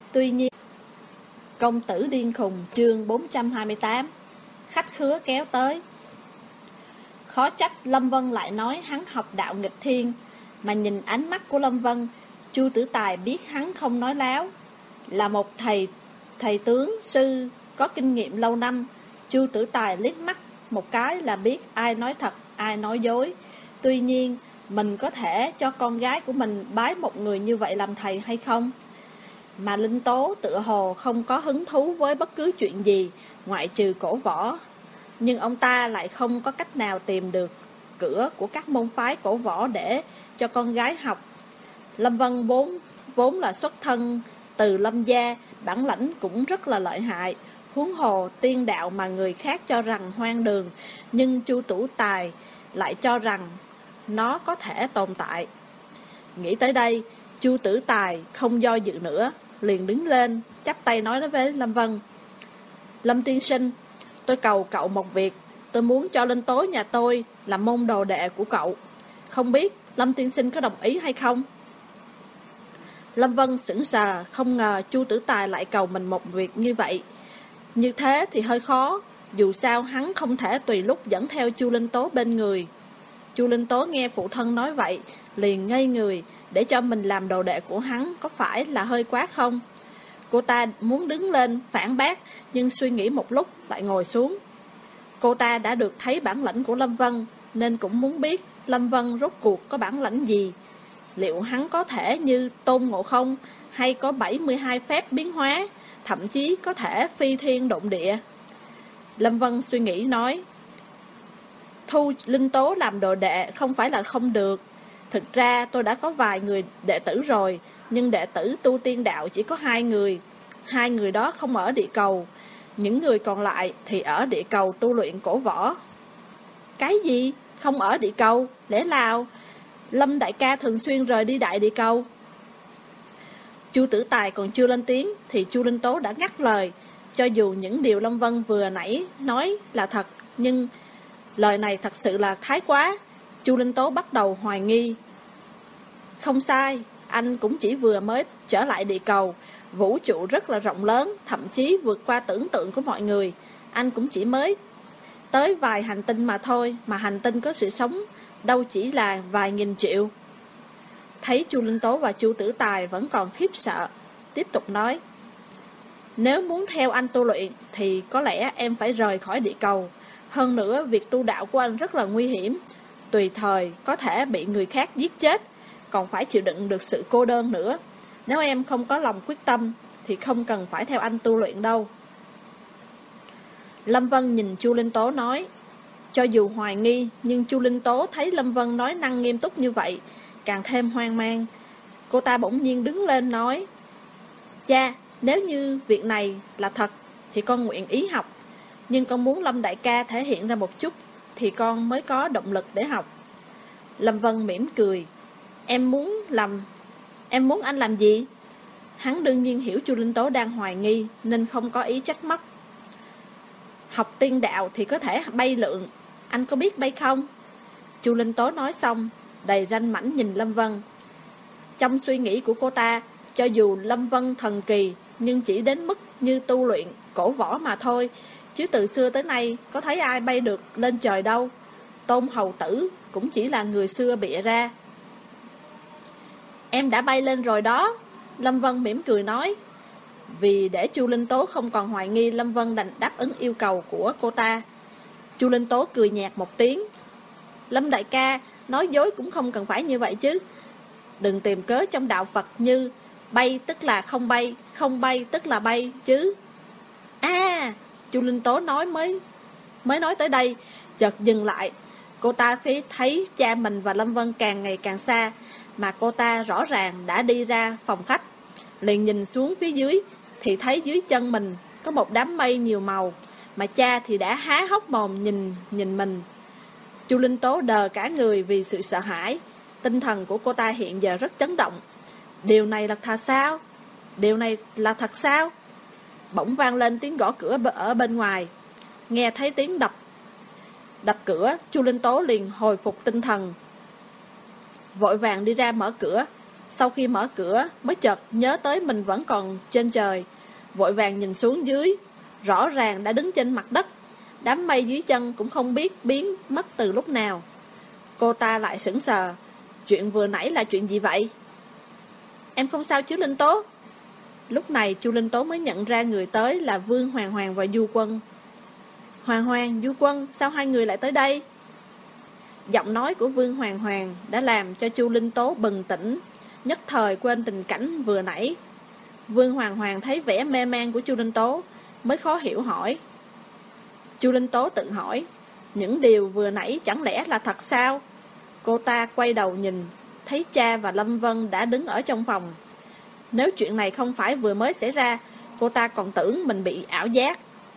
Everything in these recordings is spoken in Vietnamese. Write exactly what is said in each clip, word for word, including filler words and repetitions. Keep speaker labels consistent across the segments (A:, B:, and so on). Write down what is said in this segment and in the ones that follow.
A: Tuy nhiên, Công tử điên khùng chương bốn trăm hai mươi tám. Khách khứa kéo tới. Khó trách Lâm Vân lại nói hắn học đạo nghịch thiên, mà nhìn ánh mắt của Lâm Vân, Chu Tử Tài biết hắn không nói láo. Là một thầy thầy tướng sư có kinh nghiệm lâu năm, Chu Tử Tài liếc mắt một cái là biết ai nói thật, ai nói dối. Tuy nhiên, mình có thể cho con gái của mình bái một người như vậy làm thầy hay không? Mà Linh Tố tựa hồ không có hứng thú với bất cứ chuyện gì ngoại trừ cổ võ. Nhưng ông ta lại không có cách nào tìm được cửa của các môn phái cổ võ để cho con gái học. Lâm Vân vốn, vốn là xuất thân từ Lâm gia, bản lãnh cũng rất là lợi hại. Huống hồ tiên đạo mà người khác cho rằng hoang đường, nhưng Chu Tử Tài lại cho rằng nó có thể tồn tại. Nghĩ tới đây, Chu Tử Tài không do dự nữa, liền đứng lên, chắp tay nói với Lâm Vân. Lâm tiên sinh, tôi cầu cậu một việc, tôi muốn cho Linh Tố nhà tôi làm môn đồ đệ của cậu. Không biết Lâm tiên sinh có đồng ý hay không? Lâm Vân sững sờ, không ngờ Chu Tử Tài lại cầu mình một việc như vậy. Như thế thì hơi khó, dù sao hắn không thể tùy lúc dẫn theo Chu Linh Tố bên người. Chu Linh Tố nghe phụ thân nói vậy, liền ngây người, để cho mình làm đồ đệ của hắn có phải là hơi quá không? Cô ta muốn đứng lên phản bác, nhưng suy nghĩ một lúc lại ngồi xuống. Cô ta đã được thấy bản lĩnh của Lâm Vân, nên cũng muốn biết Lâm Vân rốt cuộc có bản lĩnh gì. Liệu hắn có thể như Tôn Ngộ Không, hay có bảy mươi hai phép biến hóa, thậm chí có thể phi thiên độn địa? Lâm Vân suy nghĩ nói, thu Linh Tố làm đồ đệ không phải là không được. Thực ra tôi đã có vài người đệ tử rồi, nhưng đệ tử tu tiên đạo chỉ có hai người. Hai người đó không ở địa cầu, những người còn lại thì ở địa cầu tu luyện cổ võ. Cái gì? Không ở địa cầu? Lẽ nào Lâm đại ca thường xuyên rời đi đại địa cầu? Chu Tử Tài còn chưa lên tiếng thì Chu Linh Tố đã ngắt lời. Cho dù những điều Lâm Vân vừa nãy nói là thật, nhưng lời này thật sự là thái quá. Chu Linh Tố bắt đầu hoài nghi. Không sai, anh cũng chỉ vừa mới trở lại địa cầu. Vũ trụ rất là rộng lớn, thậm chí vượt qua tưởng tượng của mọi người. Anh cũng chỉ mới tới vài hành tinh mà thôi, mà hành tinh có sự sống đâu chỉ là vài nghìn triệu. Thấy Chu Linh Tố và Chu Tử Tài vẫn còn khiếp sợ, tiếp tục nói, nếu muốn theo anh tu luyện thì có lẽ em phải rời khỏi địa cầu. Hơn nữa việc tu đạo của anh rất là nguy hiểm, tùy thời có thể bị người khác giết chết, còn phải chịu đựng được sự cô đơn nữa. Nếu em không có lòng quyết tâm thì không cần phải theo anh tu luyện đâu. Lâm Vân nhìn Chu Linh Tố nói. Cho dù hoài nghi, nhưng Chu Linh Tố thấy Lâm Vân nói năng nghiêm túc như vậy, càng thêm hoang mang. Cô ta bỗng nhiên đứng lên nói, cha, nếu như việc này là thật thì con nguyện ý học, nhưng con muốn Lâm đại ca thể hiện ra một chút thì con mới có động lực để học. Lâm Vân mỉm cười, em muốn làm Em muốn anh làm gì? Hắn đương nhiên hiểu Chu Linh Tố đang hoài nghi, nên không có ý trách móc. Học tiên đạo thì có thể bay lượn, anh có biết bay không? Chu Linh Tố nói xong, đầy ranh mãnh nhìn Lâm Vân. Trong suy nghĩ của cô ta, cho dù Lâm Vân thần kỳ, nhưng chỉ đến mức như tu luyện cổ võ mà thôi, chứ từ xưa tới nay có thấy ai bay được lên trời đâu. Tôn hầu tử cũng chỉ là người xưa bịa ra. Em đã bay lên rồi đó, Lâm Vân mỉm cười nói. Vì để Chu Linh Tố không còn hoài nghi, Lâm Vân đành đáp ứng yêu cầu của cô ta. Chu Linh Tố cười nhạt một tiếng. Lâm đại ca, nói dối cũng không cần phải như vậy chứ. Đừng tìm cớ trong đạo Phật như bay tức là không bay, không bay tức là bay chứ. À, Chu Linh Tố nói mới mới nói tới đây, chợt dừng lại. Cô ta phía thấy cha mình và Lâm Vân càng ngày càng xa, mà cô ta rõ ràng đã đi ra phòng khách. Liền nhìn xuống phía dưới thì thấy dưới chân mình có một đám mây nhiều màu, mà cha thì đã há hốc mồm nhìn nhìn mình. Chu Linh Tố đờ cả người vì sự sợ hãi. Tinh thần của cô ta hiện giờ rất chấn động. Điều này là thật sao? Điều này là thật sao? Bỗng vang lên tiếng gõ cửa ở bên ngoài. Nghe thấy tiếng đập đập cửa, Chu Linh Tố liền hồi phục tinh thần, vội vàng đi ra mở cửa. Sau khi mở cửa mới chợt nhớ tới mình vẫn còn trên trời, vội vàng nhìn xuống dưới, rõ ràng đã đứng trên mặt đất. Đám mây dưới chân cũng không biết biến mất từ lúc nào. Cô ta lại sững sờ. Chuyện vừa nãy là chuyện gì vậy? Em không sao chứ Linh Tố? Lúc này Chu Linh Tố mới nhận ra người tới là Vương Hoàng Hoàng và Du Quân. Hoàng Hoàng, Du Quân, sao hai người lại tới đây? Giọng nói của Vương Hoàng Hoàng đã làm cho Chu Linh Tố bừng tỉnh, nhất thời quên tình cảnh vừa nãy. Vương Hoàng Hoàng thấy vẻ mê man của Chu Linh Tố, mới khó hiểu hỏi. Chu Linh Tố tự hỏi, những điều vừa nãy chẳng lẽ là thật sao? Cô ta quay đầu nhìn, thấy cha và Lâm Vân đã đứng ở trong phòng. Nếu chuyện này không phải vừa mới xảy ra, cô ta còn tưởng mình bị ảo giác.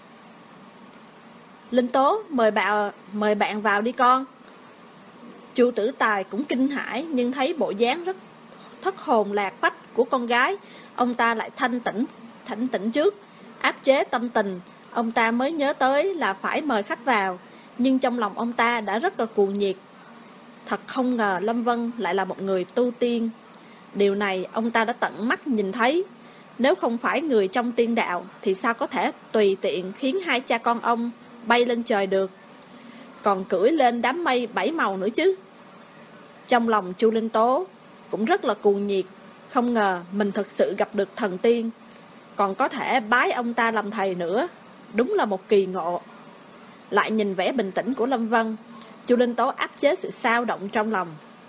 A: Linh Tố, mời bạn, mời bạn vào đi con. Chu Tử Tài cũng kinh hãi, nhưng thấy bộ dáng rất thất hồn lạc phách của con gái, ông ta lại thanh tĩnh, thanh tĩnh trước, áp chế tâm tình. Ông ta mới nhớ tới là phải mời khách vào, nhưng trong lòng ông ta đã rất là cuồng nhiệt. Thật không ngờ Lâm Vân lại là một người tu tiên. Điều này ông ta đã tận mắt nhìn thấy. Nếu không phải người trong tiên đạo thì sao có thể tùy tiện khiến hai cha con ông bay lên trời được, còn cưỡi lên đám mây bảy màu nữa chứ. Trong lòng Chu Linh Tố cũng rất là cuồng nhiệt. Không ngờ mình thực sự gặp được thần tiên, còn có thể bái ông ta làm thầy nữa. Đúng là một kỳ ngộ. Lại nhìn vẻ bình tĩnh của Lâm Vân, Chu Linh Tố áp chế sự xao động trong lòng.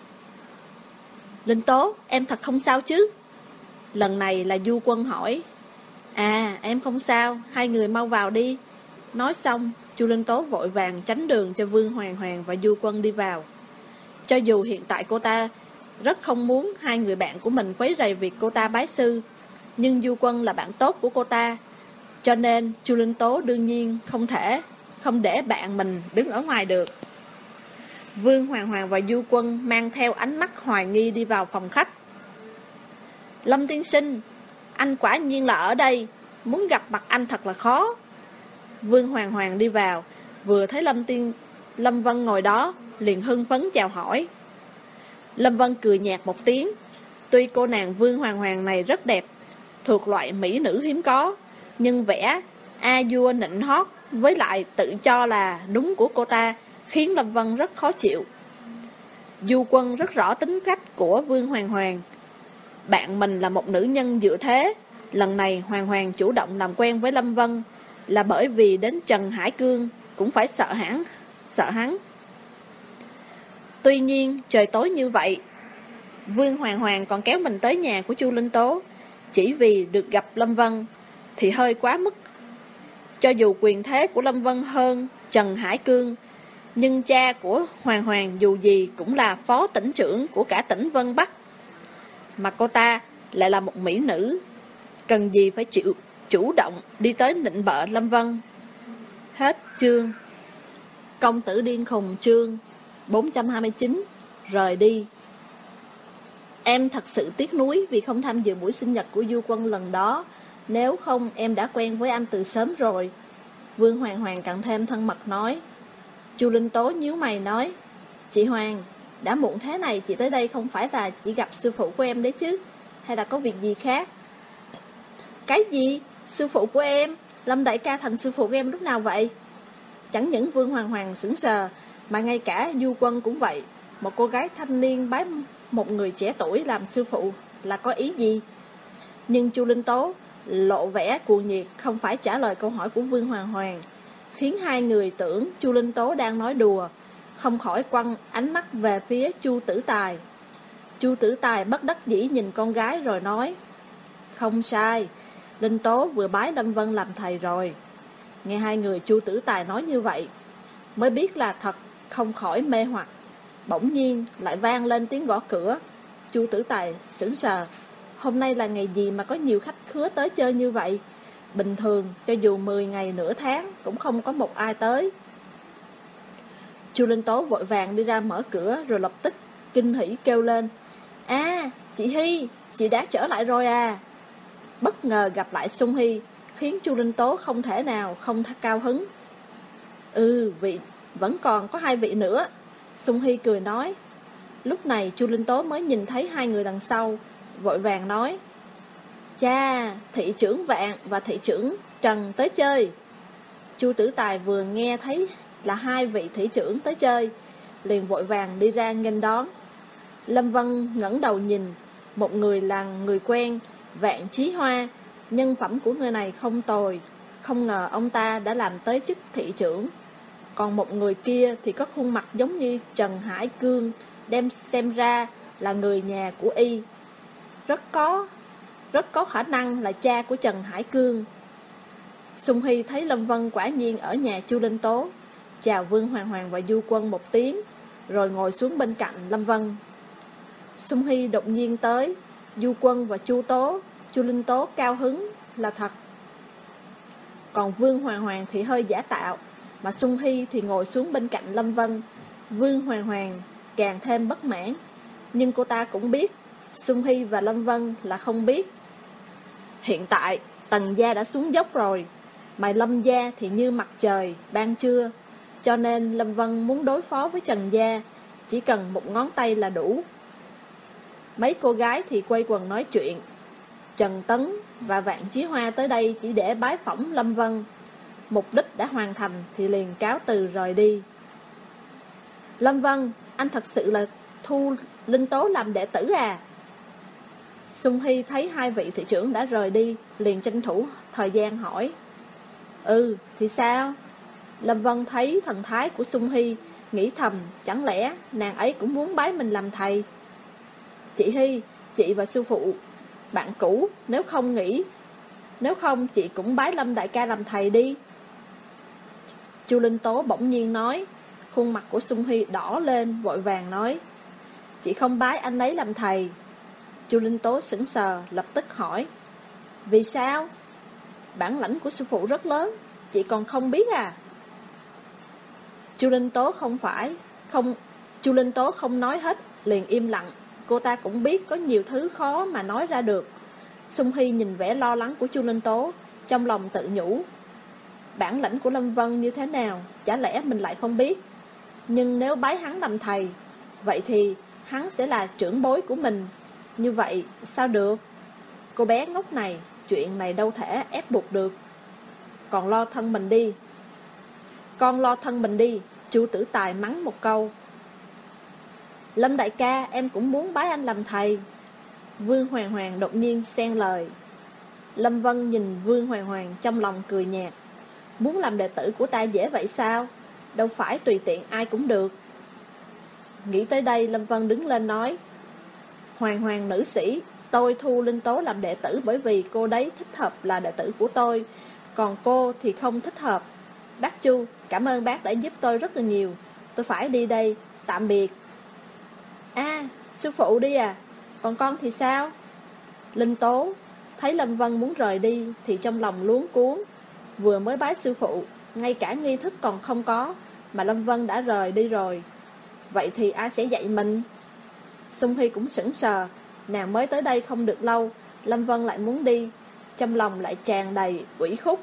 A: Linh Tố, em thật không sao chứ? Lần này là Du Quân hỏi. À, em không sao, hai người mau vào đi. Nói xong, Chu Linh Tố vội vàng tránh đường cho Vương Hoàng Hoàng và Du Quân đi vào. Cho dù hiện tại cô ta rất không muốn hai người bạn của mình quấy rầy việc cô ta bái sư, nhưng Du Quân là bạn tốt của cô ta, cho nên Chu Linh Tố đương nhiên không thể không để bạn mình đứng ở ngoài được. Vương Hoàng Hoàng và Du Quân mang theo ánh mắt hoài nghi đi vào phòng khách. Lâm tiên sinh, anh quả nhiên là ở đây, muốn gặp mặt anh thật là khó. Vương Hoàng Hoàng đi vào, vừa thấy Lâm tiên Lâm Vân ngồi đó, liền hưng phấn chào hỏi. Lâm Vân cười nhạt một tiếng. Tuy cô nàng Vương Hoàng Hoàng này rất đẹp, thuộc loại mỹ nữ hiếm có, nhưng vẻ a vua nịnh hót với lại tự cho là đúng của cô ta khiến Lâm Vân rất khó chịu. Du Quân rất rõ tính cách của Vương Hoàng Hoàng. Bạn mình là một nữ nhân dựa thế. Lần này Hoàng Hoàng chủ động làm quen với Lâm Vân là bởi vì đến Trần Hải Cương cũng phải sợ hắn, sợ hắn. Tuy nhiên trời tối như vậy, Vương Hoàng Hoàng còn kéo mình tới nhà của Chu Linh Tố chỉ vì được gặp Lâm Vân thì hơi quá mức. Cho dù quyền thế của Lâm Vân hơn Trần Hải Cương, nhưng cha của Hoàng Hoàng dù gì cũng là phó tỉnh trưởng của cả tỉnh Vân Bắc, mà cô ta lại là một mỹ nữ, cần gì phải chịu chủ động đi tới nịnh bợ Lâm Vân. Hết chương. Công tử điên khùng chương bốn trăm hai mươi chín. Rời đi. Em thật sự tiếc nuối vì không tham dự buổi sinh nhật của Du Quân lần đó. Nếu không em đã quen với anh từ sớm rồi. Vương Hoàng Hoàng càng thêm thân mật nói. Chu Linh Tố nhíu mày nói. Chị Hoàng, đã muộn thế này chị tới đây không phải là chỉ gặp sư phụ của em đấy chứ? Hay là có việc gì khác? Cái gì? Sư phụ của em? Lâm đại ca thành sư phụ của em lúc nào vậy? Chẳng những Vương Hoàng Hoàng sững sờ, mà ngay cả Du Quân cũng vậy. Một cô gái thanh niên bái một người trẻ tuổi làm sư phụ là có ý gì? Nhưng Chu Linh Tố lộ vẻ cuồng nhiệt, không phải trả lời câu hỏi của Vương Hoàng Hoàng, khiến hai người tưởng Chu Linh Tố đang nói đùa, không khỏi quăng ánh mắt về phía Chu Tử Tài. Chu Tử Tài bất đắc dĩ nhìn con gái rồi nói. Không sai, Linh Tố vừa bái Lâm Vân làm thầy rồi. Nghe hai người Chu Tử Tài nói như vậy, mới biết là thật, không khỏi mê hoặc. Bỗng nhiên lại vang lên tiếng gõ cửa. Chu Tử Tài sững sờ. Hôm nay là ngày gì mà có nhiều khách khứa tới chơi như vậy? Bình thường cho dù mười ngày nửa tháng cũng không có một ai tới. Chu Linh Tố vội vàng đi ra mở cửa, rồi lập tức kinh hỉ kêu lên. À, chị Hy, chị đã trở lại rồi à? Bất ngờ gặp lại Sung Hy khiến Chu Linh Tố không thể nào không cao hứng. Ừ, vị vẫn còn có hai vị nữa, Sung Hy cười nói. Lúc này Chu Linh Tố mới nhìn thấy hai người đằng sau vội vàng nói: Cha, thị trưởng Vạn và thị trưởng Trần tới chơi. Chu Tử Tài vừa nghe thấy là hai vị thị trưởng tới chơi, liền vội vàng đi ra nghênh đón. Lâm Vân ngẩng đầu nhìn, một người là người quen, Vạn Chí Hoa. Nhân phẩm của người này không tồi, không ngờ ông ta đã làm tới chức thị trưởng. Còn một người kia thì có khuôn mặt giống như Trần Hải Cương, đem xem ra là người nhà của y. Rất có Rất có khả năng là cha của Trần Hải Cương. Sung Hy thấy Lâm Vân quả nhiên ở nhà Chu Linh Tố, chào Vương Hoàng Hoàng và Du Quân một tiếng, rồi ngồi xuống bên cạnh Lâm Vân. Sung Hy đột nhiên tới, Du Quân và Chu Tố, Chu Linh Tố cao hứng là thật. Còn Vương Hoàng Hoàng thì hơi giả tạo, mà Sung Hy thì ngồi xuống bên cạnh Lâm Vân. Vương Hoàng Hoàng càng thêm bất mãn, nhưng cô ta cũng biết Sung Hy và Lâm Vân là không biết. Hiện tại Tần gia đã xuống dốc rồi, mà Lâm gia thì như mặt trời ban trưa, cho nên Lâm Vân muốn đối phó với Trần gia chỉ cần một ngón tay là đủ. Mấy cô gái thì quay quần nói chuyện. Trần Tấn và Vạn Chí Hoa tới đây chỉ để bái phỏng Lâm Vân, mục đích đã hoàn thành thì liền cáo từ rời đi. Lâm Vân, anh thật sự là thu Linh Tố làm đệ tử à? Sung Hy thấy hai vị thị trưởng đã rời đi, liền tranh thủ thời gian hỏi. Ừ, thì sao? Lâm Vân thấy thần thái của Sung Hy, nghĩ thầm, chẳng lẽ nàng ấy cũng muốn bái mình làm thầy? Chị Hy, chị và sư phụ bạn cũ, nếu không nghĩ Nếu không chị cũng bái Lâm đại ca làm thầy đi. Chu Linh Tố bỗng nhiên nói. Khuôn mặt của Sung Hy đỏ lên, vội vàng nói: Chị không bái anh ấy làm thầy. Chu Linh Tố sững sờ, lập tức hỏi: Vì sao? Bản lãnh của sư phụ rất lớn, chị còn không biết à? Chu Linh Tố không phải không Chu Linh Tố không nói hết, liền im lặng. Cô ta cũng biết có nhiều thứ khó mà nói ra được. Sung Hy nhìn vẻ lo lắng của Chu Linh Tố, trong lòng tự nhủ: bản lãnh của Lâm Vân như thế nào, chả lẽ mình lại không biết? Nhưng nếu bái hắn làm thầy, vậy thì hắn sẽ là trưởng bối của mình. Như vậy sao được? Cô bé ngốc này, chuyện này đâu thể ép buộc được. Còn lo thân mình đi Con lo thân mình đi Chu Tử Tài mắng một câu. Lâm đại ca, em cũng muốn bái anh làm thầy. Vương Hoàng Hoàng đột nhiên xen lời. Lâm Vân nhìn Vương Hoàng Hoàng trong lòng cười nhạt. Muốn làm đệ tử của ta dễ vậy sao? Đâu phải tùy tiện ai cũng được. Nghĩ tới đây, Lâm Vân đứng lên nói: Hoàng Hoàng nữ sĩ, tôi thu Linh Tố làm đệ tử bởi vì cô đấy thích hợp là đệ tử của tôi, còn cô thì không thích hợp. Bác Chu, cảm ơn bác đã giúp tôi rất là nhiều. Tôi phải đi đây, tạm biệt. À, sư phụ đi à? Còn con thì sao? Linh Tố thấy Lâm Vân muốn rời đi thì trong lòng luống cuống. Vừa mới bái sư phụ, ngay cả nghi thức còn không có, mà Lâm Vân đã rời đi rồi. Vậy thì ai sẽ dạy mình? Sung Hy cũng sững sờ. Nàng mới tới đây không được lâu, Lâm Vân lại muốn đi, trong lòng lại tràn đầy ủy khúc.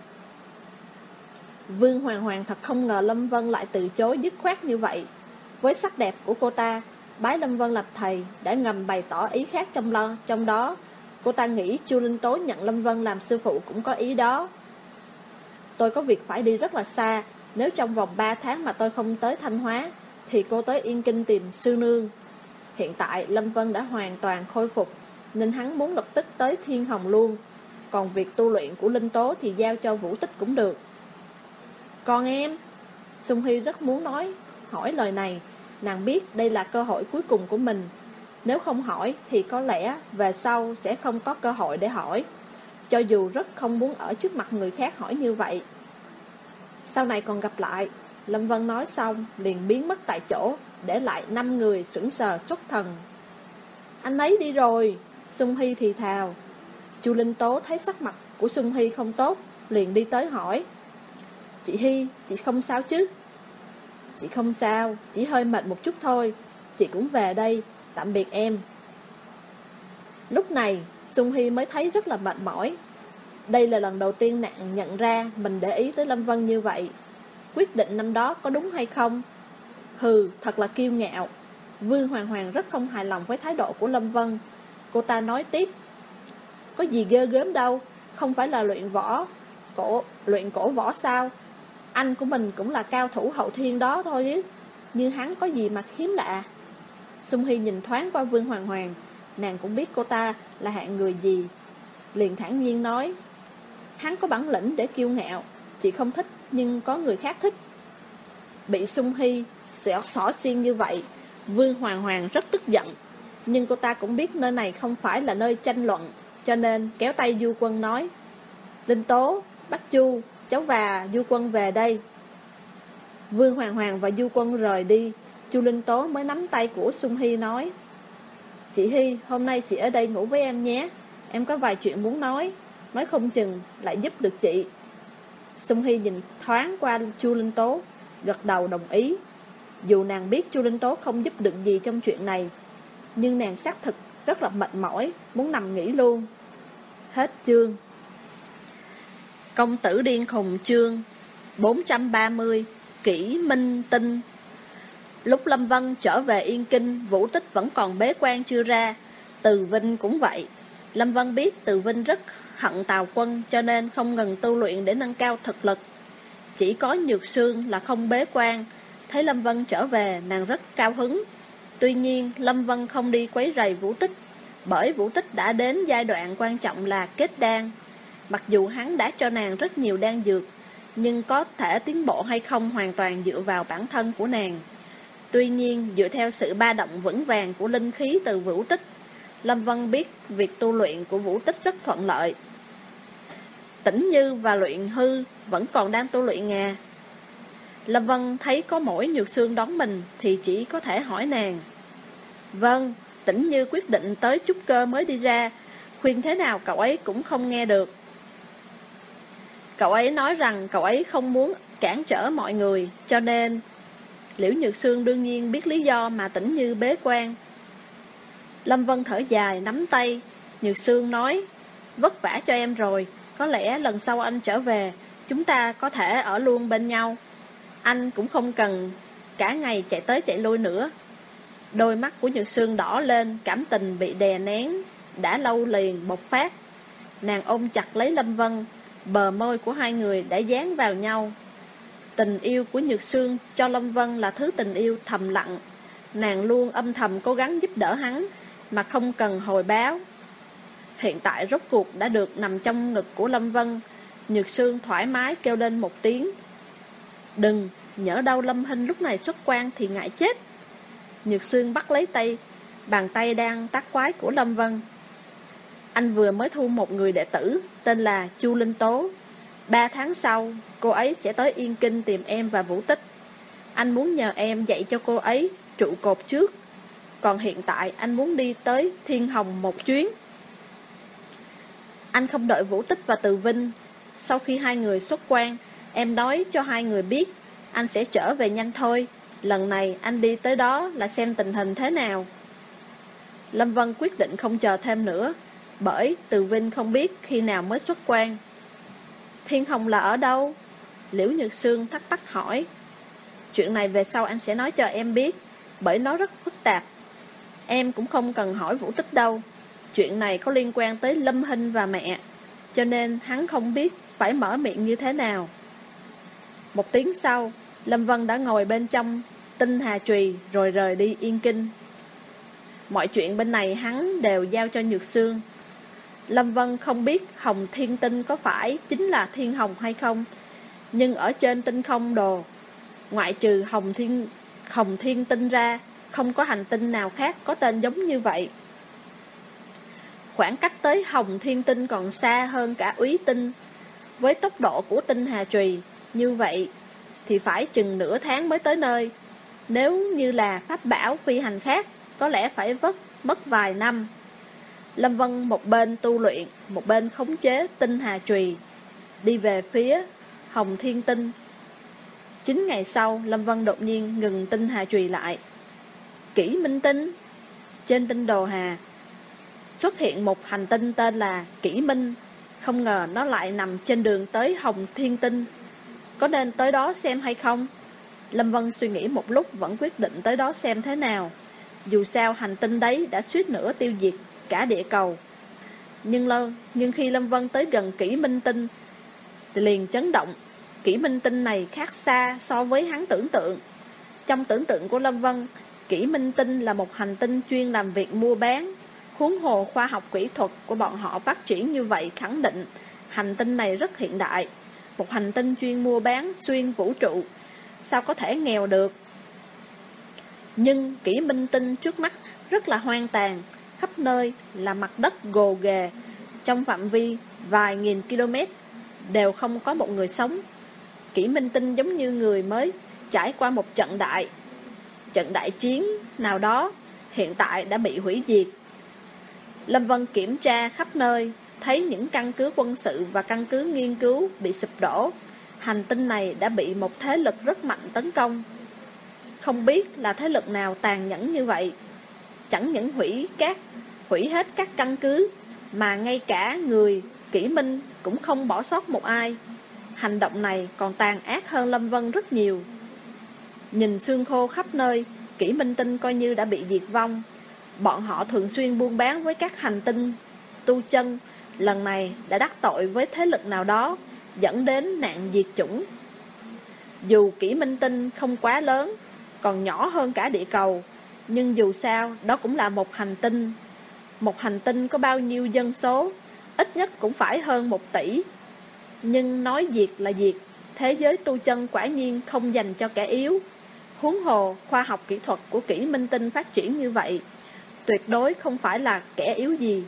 A: Vương Hoàng Hoàng thật không ngờ Lâm Vân lại từ chối dứt khoát như vậy. Với sắc đẹp của cô ta, bái Lâm Vân làm thầy đã ngầm bày tỏ ý khác trong lo, trong đó. Cô ta nghĩ Chu Linh Tố nhận Lâm Vân làm sư phụ cũng có ý đó. Tôi có việc phải đi rất là xa, nếu trong vòng ba tháng mà tôi không tới Thanh Hóa thì cô tới Yên Kinh tìm sư nương. Hiện tại Lâm Vân đã hoàn toàn khôi phục, nên hắn muốn lập tức tới Thiên Hồng luôn. Còn việc tu luyện của Linh Tố thì giao cho Vũ Tích cũng được. Còn em? Sung Hy rất muốn nói hỏi lời này. Nàng biết đây là cơ hội cuối cùng của mình. Nếu không hỏi thì có lẽ về sau sẽ không có cơ hội để hỏi. Cho dù rất không muốn ở trước mặt người khác hỏi như vậy. Sau này còn gặp lại. Lâm Vân nói xong liền biến mất tại chỗ, để lại năm người sững sờ xuất thần. Anh ấy đi rồi. Sung Hy thì thào. Chu Linh Tố thấy sắc mặt của Sung Hy không tốt, liền đi tới hỏi: Chị Hy, chị không sao chứ? Chị không sao, chỉ hơi mệt một chút thôi. Chị cũng về đây, tạm biệt em. Lúc này Sung Hy mới thấy rất là mệt mỏi. Đây là lần đầu tiên nàng nhận ra mình để ý tới Lâm Vân như vậy. Quyết định năm đó có đúng hay không? Hừ, thật là kiêu ngạo. Vương Hoàng Hoàng rất không hài lòng với thái độ của Lâm Vân. Cô ta nói tiếp: Có gì ghê gớm đâu, không phải là luyện võ cổ, luyện cổ võ sao? Anh của mình cũng là cao thủ hậu thiên đó thôi chứ, như hắn có gì mà hiếm lạ. Sung Hy nhìn thoáng qua Vương Hoàng Hoàng, nàng cũng biết cô ta là hạng người gì, liền thản nhiên nói: Hắn có bản lĩnh để kiêu ngạo, chị không thích nhưng có người khác thích. Bị Sung Hy xỏ, xỏ xiên như vậy, Vương Hoàng Hoàng rất tức giận, nhưng cô ta cũng biết nơi này không phải là nơi tranh luận, cho nên kéo tay Du Quân nói: Linh Tố, Bách Chu, cháu và Du Quân về đây. Vương Hoàng Hoàng và Du Quân rời đi, Chu Linh Tố mới nắm tay của Sung Hy nói: Chị Hy, hôm nay chị ở đây ngủ với em nhé, em có vài chuyện muốn nói, nói không chừng lại giúp được chị. Sung Hy nhìn thoáng qua Chu Linh Tố, gật đầu đồng ý. Dù nàng biết Chu Linh Tố không giúp được gì trong chuyện này, nhưng nàng xác thực rất là mệt mỏi, muốn nằm nghỉ luôn. Hết chương. Công tử điên khùng chương bốn trăm ba mươi. Kỷ Minh Tinh. Lúc Lâm Vân trở về Yên Kinh, Vũ Tích vẫn còn bế quan chưa ra. Từ Vinh cũng vậy. Lâm Vân biết Từ Vinh rất hận Tào Quân, cho nên không ngừng tu luyện để nâng cao thực lực. Chỉ có Nhược Sương là không bế quan. Thấy Lâm Vân trở về, nàng rất cao hứng. Tuy nhiên, Lâm Vân không đi quấy rầy Vũ Tích, bởi Vũ Tích đã đến giai đoạn quan trọng là kết đan. Mặc dù hắn đã cho nàng rất nhiều đan dược, nhưng có thể tiến bộ hay không hoàn toàn dựa vào bản thân của nàng. Tuy nhiên, dựa theo sự ba động vững vàng của linh khí từ Vũ Tích, Lâm Vân biết việc tu luyện của Vũ Tích rất thuận lợi. Tĩnh Như và Luyện Hư vẫn còn đang tu luyện ngà. Lâm Vân thấy có mỗi Nhược Sương đón mình thì chỉ có thể hỏi nàng. Vâng, Tĩnh Như quyết định tới trúc cơ mới đi ra, khuyên thế nào cậu ấy cũng không nghe được. Cậu ấy nói rằng cậu ấy không muốn cản trở mọi người, cho nên Liễu Nhược Sương đương nhiên biết lý do mà Tĩnh Như bế quan. Lâm Vân thở dài nắm tay. Nhược Sương nói: Vất vả cho em rồi, có lẽ lần sau anh trở về, chúng ta có thể ở luôn bên nhau. Anh cũng không cần cả ngày chạy tới chạy lui nữa. Đôi mắt của Nhược Sương đỏ lên, cảm tình bị đè nén đã lâu liền bộc phát. Nàng ôm chặt lấy Lâm Vân, bờ môi của hai người đã dán vào nhau. Tình yêu của Nhược Sương cho Lâm Vân là thứ tình yêu thầm lặng. Nàng luôn âm thầm cố gắng giúp đỡ hắn mà không cần hồi báo. Hiện tại rốt cuộc đã được nằm trong ngực của Lâm Vân. Nhược Sương thoải mái kêu lên một tiếng: Đừng, nhỡ đâu Lâm Hinh lúc này xuất quan thì ngại chết. Nhược Sương bắt lấy tay, bàn tay đang tác quái của Lâm Vân. Anh vừa mới thu một người đệ tử, tên là Chu Linh Tố. Ba tháng sau, cô ấy sẽ tới Yên Kinh tìm em và Vũ Tích. Anh muốn nhờ em dạy cho cô ấy trụ cột trước. Còn hiện tại anh muốn đi tới Thiên Hồng một chuyến. Anh không đợi Vũ Tích và Từ Vinh. Sau khi hai người xuất quan, em nói cho hai người biết anh sẽ trở về nhanh thôi. Lần này anh đi tới đó là xem tình hình thế nào. Lâm Vân quyết định không chờ thêm nữa, bởi Từ Vinh không biết khi nào mới xuất quan. Thiên Hồng là ở đâu? Liễu Nhược Sương thắc mắc hỏi. Chuyện này về sau anh sẽ nói cho em biết, bởi nó rất phức tạp. Em cũng không cần hỏi Vũ Tích đâu. Chuyện này có liên quan tới Lâm Hinh và mẹ, cho nên hắn không biết phải mở miệng như thế nào. Một tiếng sau, Lâm Vân đã ngồi bên trong Tinh Hà Trùy rồi rời đi Yên Kinh. Mọi chuyện bên này hắn đều giao cho Nhược Sương. Lâm Vân không biết Hồng Thiên Tinh có phải chính là Thiên Hồng hay không, nhưng ở trên tinh không đồ, ngoại trừ Hồng Thiên, Hồng Thiên Tinh ra, không có hành tinh nào khác có tên giống như vậy. Khoảng cách tới Hồng Thiên Tinh còn xa hơn cả Úy Tinh. Với tốc độ của Tinh Hà Trùy như vậy thì phải chừng nửa tháng mới tới nơi. Nếu như là pháp bảo phi hành khác, có lẽ phải vất mất vài năm. Lâm Vân một bên tu luyện, một bên khống chế Tinh Hà Trùy, đi về phía Hồng Thiên Tinh. Chín ngày sau, Lâm Vân đột nhiên ngừng Tinh Hà Trùy lại. Kỷ Minh Tinh. Trên tinh đồ Hà xuất hiện một hành tinh tên là Kỷ Minh. Không ngờ nó lại nằm trên đường tới Hồng Thiên Tinh. Có nên tới đó xem hay không? Lâm Vân suy nghĩ một lúc vẫn quyết định tới đó xem thế nào. Dù sao hành tinh đấy đã suýt nữa tiêu diệt cả địa cầu. Nhưng, lâu, nhưng khi Lâm Vân tới gần kỷ minh tinh thì liền chấn động. Kỷ minh tinh này khác xa so với hắn tưởng tượng. Trong tưởng tượng của Lâm Vân, kỷ minh tinh là một hành tinh chuyên làm việc mua bán. Huống hồ khoa học kỹ thuật của bọn họ phát triển như vậy khẳng định hành tinh này rất hiện đại. Một hành tinh chuyên mua bán xuyên vũ trụ, sao có thể nghèo được? Nhưng kỷ minh tinh trước mắt rất là hoang tàn, khắp nơi là mặt đất gồ ghề, trong phạm vi vài nghìn km đều không có một người sống. Kỷ minh tinh giống như người mới trải qua một trận đại trận đại chiến nào đó, hiện tại đã bị hủy diệt. Lâm Vân kiểm tra khắp nơi, thấy những căn cứ quân sự và căn cứ nghiên cứu bị sụp đổ. Hành tinh này đã bị một thế lực rất mạnh tấn công. Không biết là thế lực nào tàn nhẫn như vậy. Chẳng những hủy các hủy hết các căn cứ, mà ngay cả người kỷ minh cũng không bỏ sót một ai. Hành động này còn tàn ác hơn Lâm Vân rất nhiều. Nhìn xương khô khắp nơi, kỷ minh tinh coi như đã bị diệt vong. Bọn họ thường xuyên buôn bán với các hành tinh tu chân, lần này đã đắc tội với thế lực nào đó, dẫn đến nạn diệt chủng. Dù kỷ minh tinh không quá lớn, còn nhỏ hơn cả địa cầu, nhưng dù sao đó cũng là một hành tinh. Một hành tinh có bao nhiêu dân số? Ít nhất cũng phải hơn một tỷ. Nhưng nói diệt là diệt, thế giới tu chân quả nhiên không dành cho kẻ yếu. Huống hồ khoa học kỹ thuật của kỷ minh tinh phát triển như vậy, tuyệt đối không phải là kẻ yếu gì.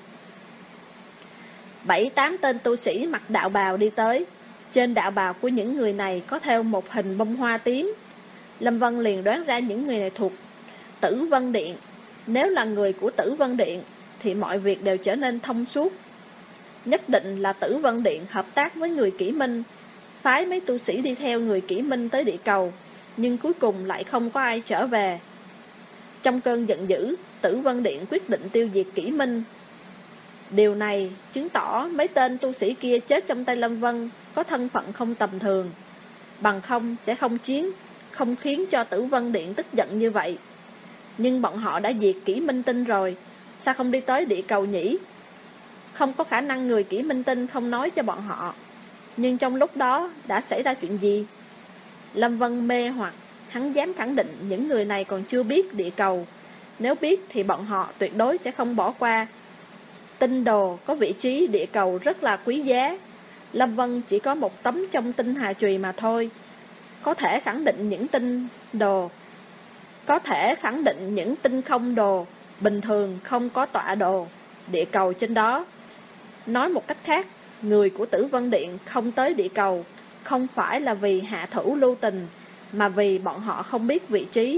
A: Bảy tám tên tu sĩ mặc đạo bào đi tới. Trên đạo bào của những người này có theo một hình bông hoa tím. Lâm Vân liền đoán ra những người này thuộc Tử Vân Điện. Nếu là người của Tử Vân Điện thì mọi việc đều trở nên thông suốt. Nhất định là Tử Vân Điện hợp tác với người kỷ minh, phái mấy tu sĩ đi theo người kỷ minh tới địa cầu, nhưng cuối cùng lại không có ai trở về. Trong cơn giận dữ, Tử Vân Điện quyết định tiêu diệt kỷ minh. Điều này chứng tỏ mấy tên tu sĩ kia chết trong tay Lâm Vân có thân phận không tầm thường. Bằng không sẽ không chiến, không khiến cho Tử Vân Điện tức giận như vậy. Nhưng bọn họ đã diệt kỷ minh tinh rồi, sao không đi tới địa cầu nhỉ? Không có khả năng người kỷ minh tinh không nói cho bọn họ. Nhưng trong lúc đó đã xảy ra chuyện gì? Lâm Vân mê hoặc, hắn dám khẳng định những người này còn chưa biết địa cầu. Nếu biết thì bọn họ tuyệt đối sẽ không bỏ qua. Tinh đồ có vị trí địa cầu rất là quý giá. Lâm Vân chỉ có một tấm trong tinh hà trùy mà thôi. Có thể khẳng định những tinh đồ Có thể khẳng định những tinh không đồ bình thường không có tọa đồ địa cầu trên đó. Nói một cách khác, người của Tử Vân Điện không tới địa cầu không phải là vì hạ thủ lưu tình, mà vì bọn họ không biết vị trí.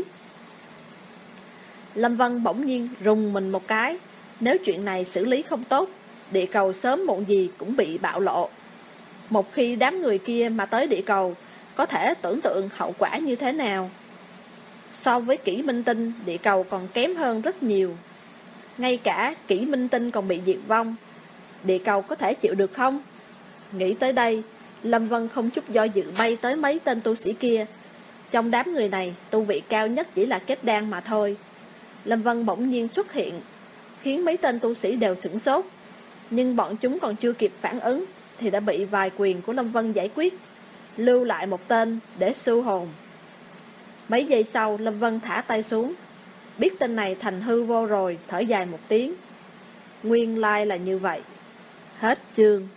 A: Lâm Vân bỗng nhiên rùng mình một cái. Nếu chuyện này xử lý không tốt, địa cầu sớm muộn gì cũng bị bạo lộ. Một khi đám người kia mà tới địa cầu, có thể tưởng tượng hậu quả như thế nào. So với kỷ minh tinh, địa cầu còn kém hơn rất nhiều. Ngay cả kỷ minh tinh còn bị diệt vong, địa cầu có thể chịu được không? Nghĩ tới đây, Lâm Vân không chút do dự bay tới mấy tên tu sĩ kia. Trong đám người này, tu vị cao nhất chỉ là kết đan mà thôi. Lâm Vân bỗng nhiên xuất hiện, khiến mấy tên tu sĩ đều sửng sốt. Nhưng bọn chúng còn chưa kịp phản ứng thì đã bị vài quyền của Lâm Vân giải quyết, lưu lại một tên để sưu hồn. Mấy giây sau, Lâm Vân thả tay xuống, biết tên này thành hư vô rồi, thở dài một tiếng. Nguyên lai là như vậy. Hết chương.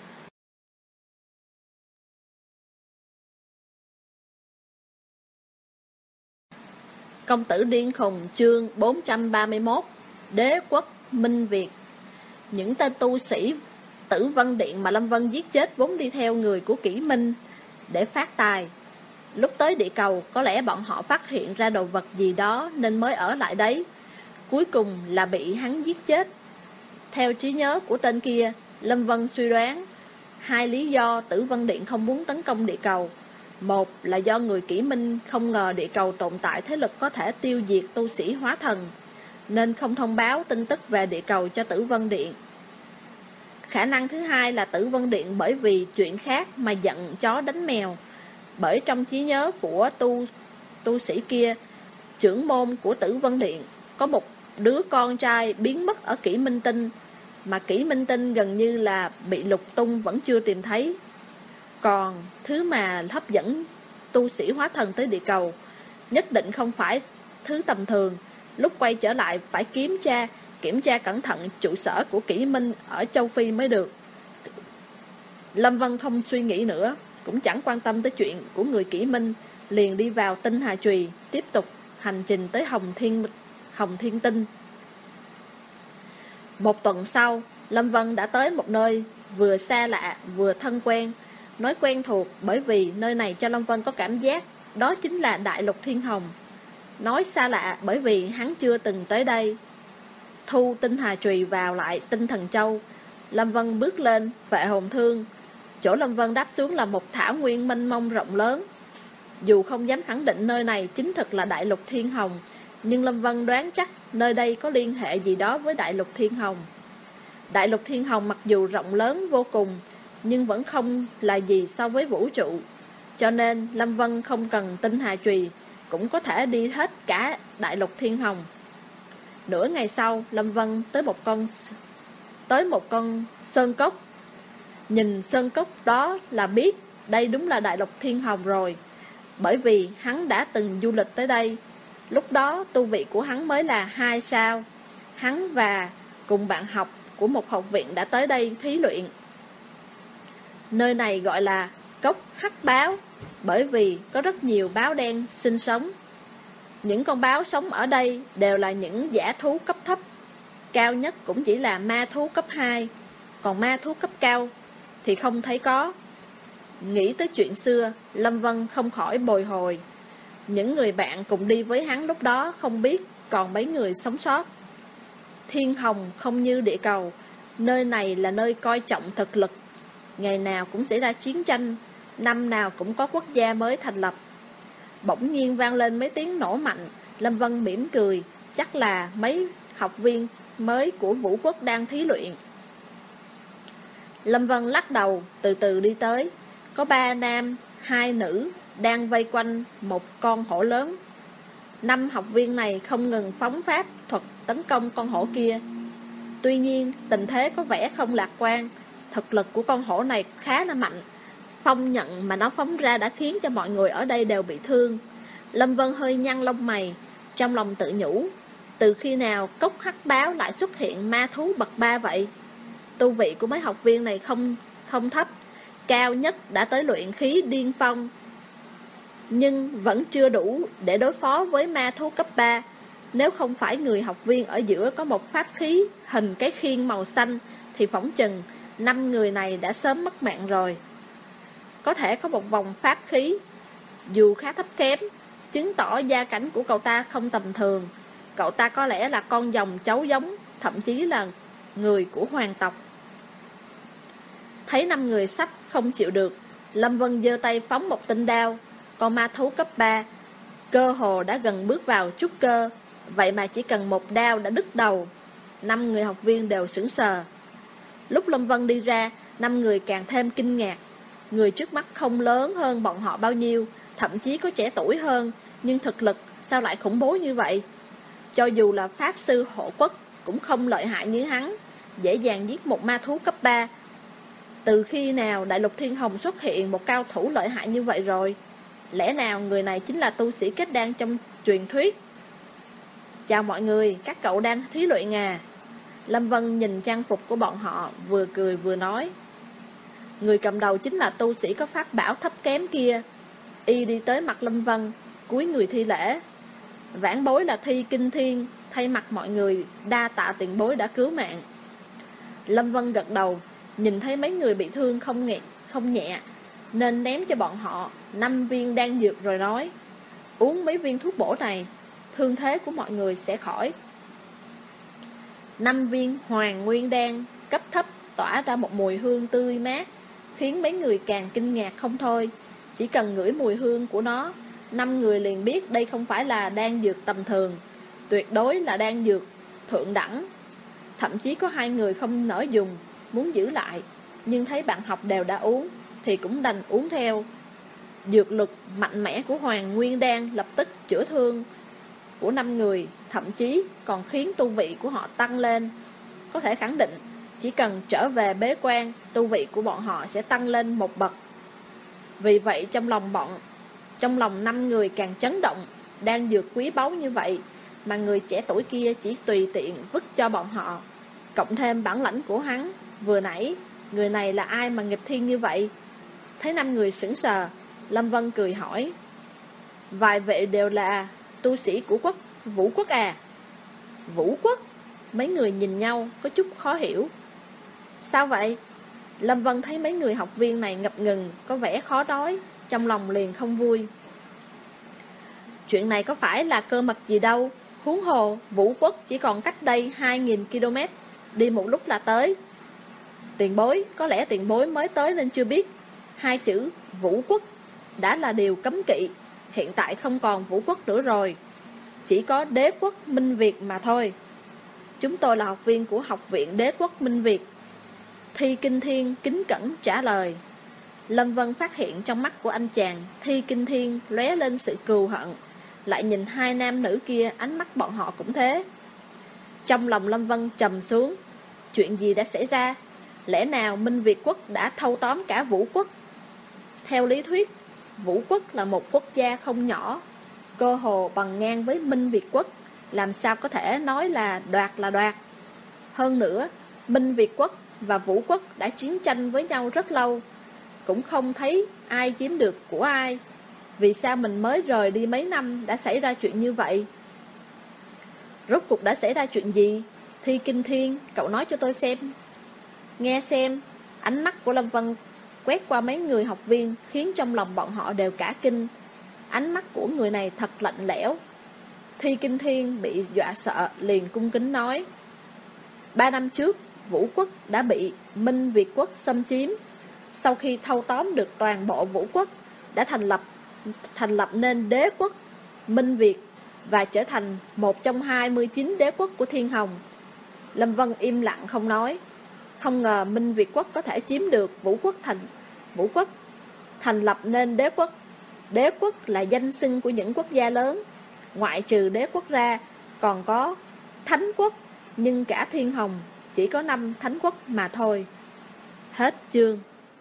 A: Công tử điên khùng chương bốn trăm ba mươi mốt. Đế quốc Minh Việt. Những tên tu sĩ Tử Vân Điện mà Lâm Vân giết chết vốn đi theo người của Kỷ Minh để phát tài. Lúc tới địa cầu, có lẽ bọn họ phát hiện ra đồ vật gì đó nên mới ở lại đấy. Cuối cùng là bị hắn giết chết. Theo trí nhớ của tên kia, Lâm Vân suy đoán hai lý do Tử Vân Điện không muốn tấn công địa cầu. Một là do người Kỷ Minh không ngờ địa cầu tồn tại thế lực có thể tiêu diệt tu sĩ hóa thần, nên không thông báo tin tức về địa cầu cho Tử Vân Điện. Khả năng thứ hai là Tử Vân Điện bởi vì chuyện khác mà giận chó đánh mèo. Bởi trong trí nhớ của tu tu sĩ kia, trưởng môn của Tử Vân Điện có một đứa con trai biến mất ở Kỷ Minh Tinh, mà Kỷ Minh Tinh gần như là bị lục tung vẫn chưa tìm thấy. Còn thứ mà hấp dẫn tu sĩ hóa thần tới địa cầu nhất định không phải thứ tầm thường. Lúc quay trở lại phải kiểm tra Kiểm tra cẩn thận trụ sở của Kỷ Minh ở châu Phi mới được. Lâm Vân không suy nghĩ nữa, cũng chẳng quan tâm tới chuyện của người Kỷ Minh, liền đi vào Tinh Hà Trùy, tiếp tục hành trình tới Hồng Thiên Hồng Thiên Tinh. Một tuần sau, Lâm Vân đã tới một nơi vừa xa lạ vừa thân quen. Nói quen thuộc bởi vì nơi này cho Lâm Vân có cảm giác đó chính là Đại Lục Thiên Hồng. Nói xa lạ bởi vì hắn chưa từng tới đây. Thu Tinh Hà Trùy vào lại Tinh Thần Châu, Lâm Vân bước lên Vệ Hồn Thương. Chỗ Lâm Vân đáp xuống là một thảo nguyên mênh mông rộng lớn. Dù không dám khẳng định nơi này chính thực là Đại Lục Thiên Hồng, nhưng Lâm Vân đoán chắc nơi đây có liên hệ gì đó với Đại Lục Thiên Hồng. Đại Lục Thiên Hồng mặc dù rộng lớn vô cùng, nhưng vẫn không là gì so với vũ trụ. Cho nên Lâm Vân không cần Tinh Hà Trùy cũng có thể đi hết cả Đại Lục Thiên Hồng. Nửa ngày sau, Lâm Vân tới một con tới một con sơn cốc. Nhìn sơn cốc đó là biết đây đúng là Đại Lục Thiên Hồng rồi, bởi vì hắn đã từng du lịch tới đây. Lúc đó tu vị của hắn mới là hai sao. Hắn và cùng bạn học của một học viện đã tới đây thí luyện. Nơi này gọi là cốc hắc báo, bởi vì có rất nhiều báo đen sinh sống. Những con báo sống ở đây đều là những dã thú cấp thấp, cao nhất cũng chỉ là ma thú cấp hai, còn ma thú cấp cao thì không thấy có. Nghĩ tới chuyện xưa, Lâm Vân không khỏi bồi hồi. Những người bạn cùng đi với hắn lúc đó không biết còn mấy người sống sót. Thiên Hồng không như địa cầu, nơi này là nơi coi trọng thực lực. Ngày nào cũng xảy ra chiến tranh, năm nào cũng có quốc gia mới thành lập. Bỗng nhiên vang lên mấy tiếng nổ mạnh. Lâm Vân mỉm cười, chắc là mấy học viên mới của Vũ Quốc đang thí luyện. Lâm Vân lắc đầu, từ từ đi tới. Có ba nam, hai nữ đang vây quanh một con hổ lớn. Năm học viên này không ngừng phóng pháp thuật tấn công con hổ kia. Tuy nhiên tình thế có vẻ không lạc quan. Thực lực của con hổ này khá là mạnh. Phong nhận mà nó phóng ra đã khiến cho mọi người ở đây đều bị thương. Lâm Vân hơi nhăn lông mày, trong lòng tự nhủ, từ khi nào cốc hắc báo lại xuất hiện ma thú bậc ba vậy? Tu vị của mấy học viên này không không thấp, cao nhất đã tới luyện khí điên phong, nhưng vẫn chưa đủ để đối phó với ma thú cấp ba. Nếu không phải người học viên ở giữa có một pháp khí hình cái khiên màu xanh, thì phỏng chừng năm người này đã sớm mất mạng rồi. Có thể có một vòng pháp khí, dù khá thấp kém, chứng tỏ gia cảnh của cậu ta không tầm thường. Cậu ta có lẽ là con dòng cháu giống, thậm chí là người của hoàng tộc. Thấy năm người sắp không chịu được, Lâm Vân giơ tay phóng một tinh đao. Con ma thú cấp ba cơ hồ đã gần bước vào trúc cơ, vậy mà chỉ cần một đao đã đứt đầu. Năm người học viên đều sững sờ. Lúc Lâm Vân đi ra, năm người càng thêm kinh ngạc. Người trước mắt không lớn hơn bọn họ bao nhiêu, thậm chí có trẻ tuổi hơn, nhưng thực lực sao lại khủng bố như vậy? Cho dù là pháp sư hộ quốc cũng không lợi hại như hắn, dễ dàng giết một ma thú cấp ba. Từ khi nào Đại Lục Thiên Hồng xuất hiện một cao thủ lợi hại như vậy rồi? Lẽ nào người này chính là tu sĩ kết đan trong truyền thuyết? Chào mọi người, các cậu đang thí luyện à? Lâm Vân nhìn trang phục của bọn họ, vừa cười vừa nói. Người cầm đầu chính là tu sĩ có pháp bảo thấp kém kia. Y đi tới mặt Lâm Vân, cúi người thi lễ. Vãn bối là Thi Kinh Thiên, thay mặt mọi người đa tạ tiền bối đã cứu mạng. Lâm Vân gật đầu, nhìn thấy mấy người bị thương không nhẹ, không nhẹ nên ném cho bọn họ năm viên đan dược rồi nói, uống mấy viên thuốc bổ này, thương thế của mọi người sẽ khỏi. Năm viên hoàng nguyên đan cấp thấp tỏa ra một mùi hương tươi mát, khiến mấy người càng kinh ngạc không thôi. Chỉ cần ngửi mùi hương của nó, năm người liền biết đây không phải là đan dược tầm thường, tuyệt đối là đan dược thượng đẳng. Thậm chí có hai người không nỡ dùng, muốn giữ lại, nhưng thấy bạn học đều đã uống thì cũng đành uống theo. Dược lực mạnh mẽ của hoàng nguyên đan lập tức chữa thương của năm người, thậm chí còn khiến tu vị của họ tăng lên. Có thể khẳng định, chỉ cần trở về bế quan, tu vị của bọn họ sẽ tăng lên một bậc. Vì vậy trong lòng bọn, trong lòng năm người càng chấn động, đang dược quý báu như vậy, mà người trẻ tuổi kia chỉ tùy tiện vứt cho bọn họ. Cộng thêm bản lãnh của hắn, vừa nãy, người này là ai mà nghịch thiên như vậy? Thấy năm người sững sờ, Lâm Vân cười hỏi, vài vị đều là tu sĩ của quốc, Vũ Quốc à? Vũ Quốc? Mấy người nhìn nhau có chút khó hiểu. Sao vậy? Lâm Vân thấy mấy người học viên này ngập ngừng, có vẻ khó nói, trong lòng liền không vui. Chuyện này có phải là cơ mật gì đâu, huống hồ Vũ Quốc chỉ còn cách đây hai nghìn ki lô mét, đi một lúc là tới. Tiền bối, có lẽ tiền bối mới tới nên chưa biết, hai chữ Vũ Quốc đã là điều cấm kỵ, hiện tại không còn Vũ Quốc nữa rồi, chỉ có Đế Quốc Minh Việt mà thôi. Chúng tôi là học viên của học viện Đế Quốc Minh Việt. Thi Kinh Thiên kính cẩn trả lời. Lâm Vân phát hiện trong mắt của anh chàng Thi Kinh Thiên lóe lên sự cừu hận, lại nhìn hai nam nữ kia, ánh mắt bọn họ cũng thế. Trong lòng Lâm Vân trầm xuống, chuyện gì đã xảy ra? Lẽ nào Minh Việt Quốc đã thâu tóm cả Vũ Quốc? Theo lý thuyết, Vũ Quốc là một quốc gia không nhỏ, cơ hồ bằng ngang với Minh Việt Quốc, làm sao có thể nói là đoạt là đoạt. Hơn nữa, Minh Việt Quốc và Vũ Quốc đã chiến tranh với nhau rất lâu, cũng không thấy ai chiếm được của ai. Vì sao mình mới rời đi mấy năm đã xảy ra chuyện như vậy? Rốt cuộc đã xảy ra chuyện gì? Thi Kinh Thiên, cậu nói cho tôi xem. Nghe xem. Ánh mắt của Lâm Vân quét qua mấy người học viên, khiến trong lòng bọn họ đều cả kinh. Ánh mắt của người này thật lạnh lẽo. Thi Kinh Thiên bị dọa sợ, liền cung kính nói, Ba năm trước, Vũ Quốc đã bị Minh Việt Quốc xâm chiếm. Sau khi thâu tóm được toàn bộ Vũ Quốc, đã thành lập thành lập nên Đế Quốc Minh Việt và trở thành một trong hai mươi chín đế quốc của Thiên Hồng. Lâm Vân im lặng không nói. Không ngờ Minh Việt Quốc có thể chiếm được Vũ Quốc thành Vũ Quốc, thành lập nên đế quốc. Đế quốc là danh xưng của những quốc gia lớn, ngoại trừ đế quốc ra còn có thánh quốc, nhưng cả Thiên Hồng chỉ có năm thánh quốc mà thôi. Hết chương.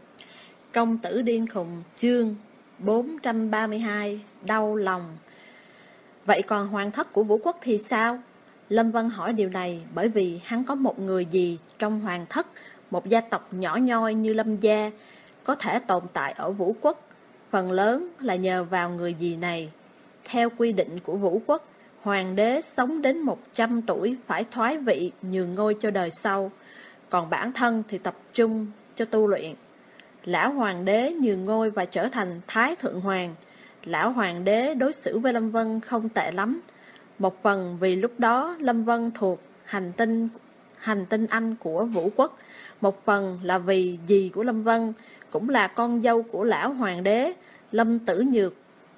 A: Công tử điên khùng, chương bốn trăm ba mươi hai, đau lòng. Vậy còn hoàng thất của Vũ Quốc thì sao? Lâm Vân hỏi điều này bởi vì hắn có một người gì trong hoàng thất, một gia tộc nhỏ nhoi như Lâm gia, có thể tồn tại ở Vũ Quốc, phần lớn là nhờ vào người gì này. Theo quy định của Vũ Quốc, hoàng đế sống đến một trăm tuổi phải thoái vị nhường ngôi cho đời sau, còn bản thân thì tập trung cho tu luyện. Lão hoàng đế nhường ngôi và trở thành Thái Thượng Hoàng. Lão hoàng đế đối xử với Lâm Vân không tệ lắm, một phần vì lúc đó Lâm Vân thuộc hành tinh hành tinh Anh của Vũ Quốc, một phần là vì dì của Lâm Vân cũng là con dâu của lão hoàng đế Lâm Tử Nhược.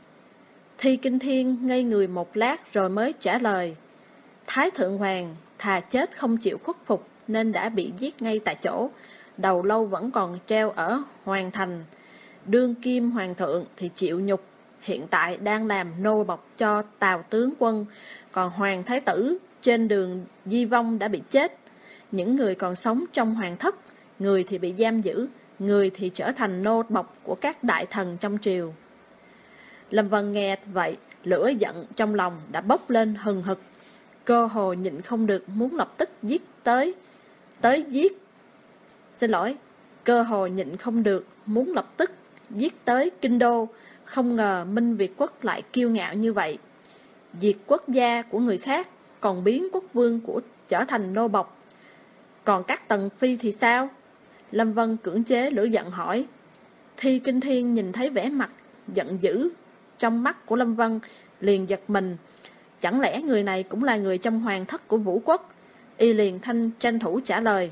A: Thi Kinh Thiên ngây người một lát rồi mới trả lời, Thái Thượng Hoàng thà chết không chịu khuất phục nên đã bị giết ngay tại chỗ, đầu lâu vẫn còn treo ở hoàng thành. Đương kim hoàng thượng thì chịu nhục, hiện tại đang làm nô bộc cho Tào tướng quân, còn hoàng thái tử trên đường di vong đã bị chết. Những người còn sống trong hoàng thất, người thì bị giam giữ, người thì trở thành nô bộc của các đại thần trong triều. Lâm Vân nghe vậy, lửa giận trong lòng đã bốc lên hừng hực, cơ hồ nhịn không được muốn lập tức giết tới, tới giết. Xin lỗi, cơ hồ nhịn không được muốn lập tức giết tới kinh đô. Không ngờ Minh Việt Quốc lại kiêu ngạo như vậy, diệt quốc gia của người khác, còn biến quốc vương của trở thành nô bộc. Còn các tần phi thì sao? Lâm Vân cưỡng chế lửa giận hỏi. Thi Kinh Thiên nhìn thấy vẻ mặt giận dữ trong mắt của Lâm Vân, liền giật mình. Chẳng lẽ người này cũng là người trong hoàng thất của Vũ Quốc? Y liền thanh tranh thủ trả lời.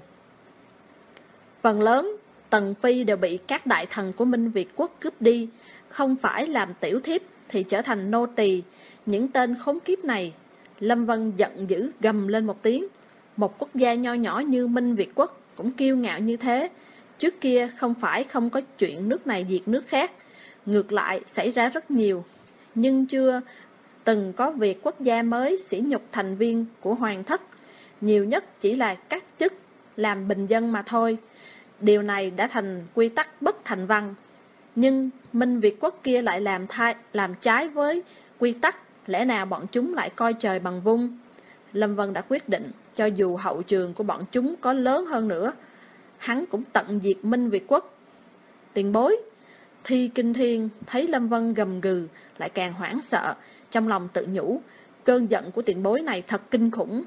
A: Phần lớn tần phi đều bị các đại thần của Minh Việt Quốc cướp đi, không phải làm tiểu thiếp thì trở thành nô tỳ. Những tên khốn kiếp này. Lâm Vân giận dữ gầm lên một tiếng. Một quốc gia nho nhỏ như Minh Việt Quốc cũng kiêu ngạo như thế. Trước kia không phải không có chuyện nước này diệt nước khác, ngược lại xảy ra rất nhiều, nhưng chưa từng có việc quốc gia mới sỉ nhục thành viên của hoàng thất, nhiều nhất chỉ là cắt chức làm bình dân mà thôi. Điều này đã thành quy tắc bất thành văn. Nhưng Minh Việt quốc kia lại làm thai, làm trái với quy tắc, lẽ nào bọn chúng lại coi trời bằng vung? Lâm Vân đã quyết định, cho dù hậu trường của bọn chúng có lớn hơn nữa, hắn cũng tận diệt Minh Việt quốc. Tiền bối! Thi Kinh Thiên thấy Lâm Vân gầm gừ, lại càng hoảng sợ, trong lòng tự nhủ, cơn giận của tiền bối này thật kinh khủng.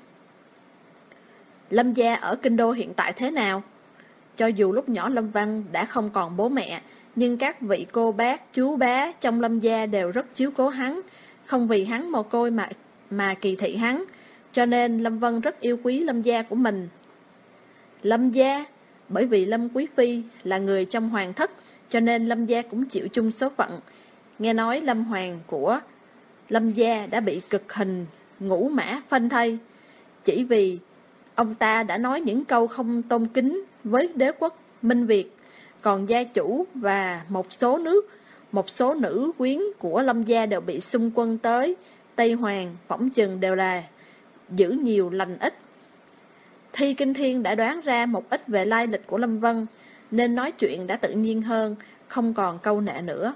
A: Lâm gia ở kinh đô hiện tại thế nào? Cho dù lúc nhỏ Lâm Văn đã không còn bố mẹ, nhưng các vị cô bác, chú bá trong Lâm gia đều rất chiếu cố hắn, không vì hắn mồ côi mà, mà kỳ thị hắn, cho nên Lâm Vân rất yêu quý Lâm gia của mình. Lâm gia, bởi vì Lâm Quý Phi là người trong hoàng thất, cho nên Lâm gia cũng chịu chung số phận. Nghe nói Lâm Hoàng của Lâm gia đã bị cực hình ngũ mã phanh thây, chỉ vì ông ta đã nói những câu không tôn kính với đế quốc Minh Việt. Còn gia chủ và một số nước, một số nữ quyến của Lâm gia đều bị xung quân tới Tây Hoàng, phỏng chừng đều là giữ nhiều lành ít. Thi Kinh Thiên đã đoán ra một ít về lai lịch của Lâm Vân, nên nói chuyện đã tự nhiên hơn, không còn câu nệ nữa.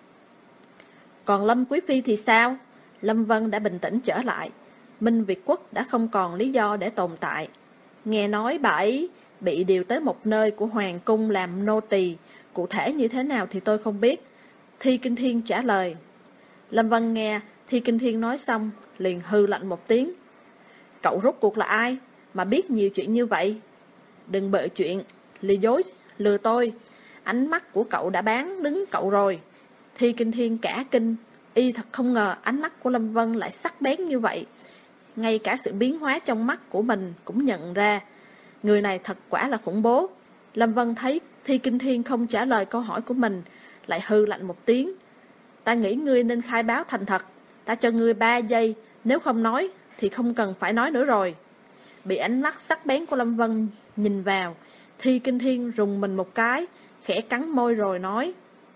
A: Còn Lâm Quý Phi thì sao? Lâm Vân đã bình tĩnh trở lại. Minh Việt quốc đã không còn lý do để tồn tại. Nghe nói bà ấy bị điều tới một nơi của hoàng cung làm nô tỳ, cụ thể như thế nào thì tôi không biết. Thi Kinh Thiên trả lời. Lâm Vân nghe Thi Kinh Thiên nói xong, liền hư lạnh một tiếng. Cậu rốt cuộc là ai mà biết nhiều chuyện như vậy? Đừng bợ chuyện, lừa dối, lừa tôi. Ánh mắt của cậu đã bán đứng cậu rồi. Thi Kinh Thiên cả kinh, y thật không ngờ ánh mắt của Lâm Vân lại sắc bén như vậy. Ngay cả sự biến hóa trong mắt của mình cũng nhận ra. Người này thật quả là khủng bố. Lâm Vân thấy Thi Kinh Thiên không trả lời câu hỏi của mình, lại hư lạnh một tiếng. Ta nghĩ ngươi nên khai báo thành thật. Ta cho ngươi ba giây, nếu không nói thì không cần phải nói nữa rồi. Bị ánh mắt sắc bén của Lâm Vân nhìn vào, Thi Kinh Thiên rùng mình một cái, khẽ cắn môi rồi nói.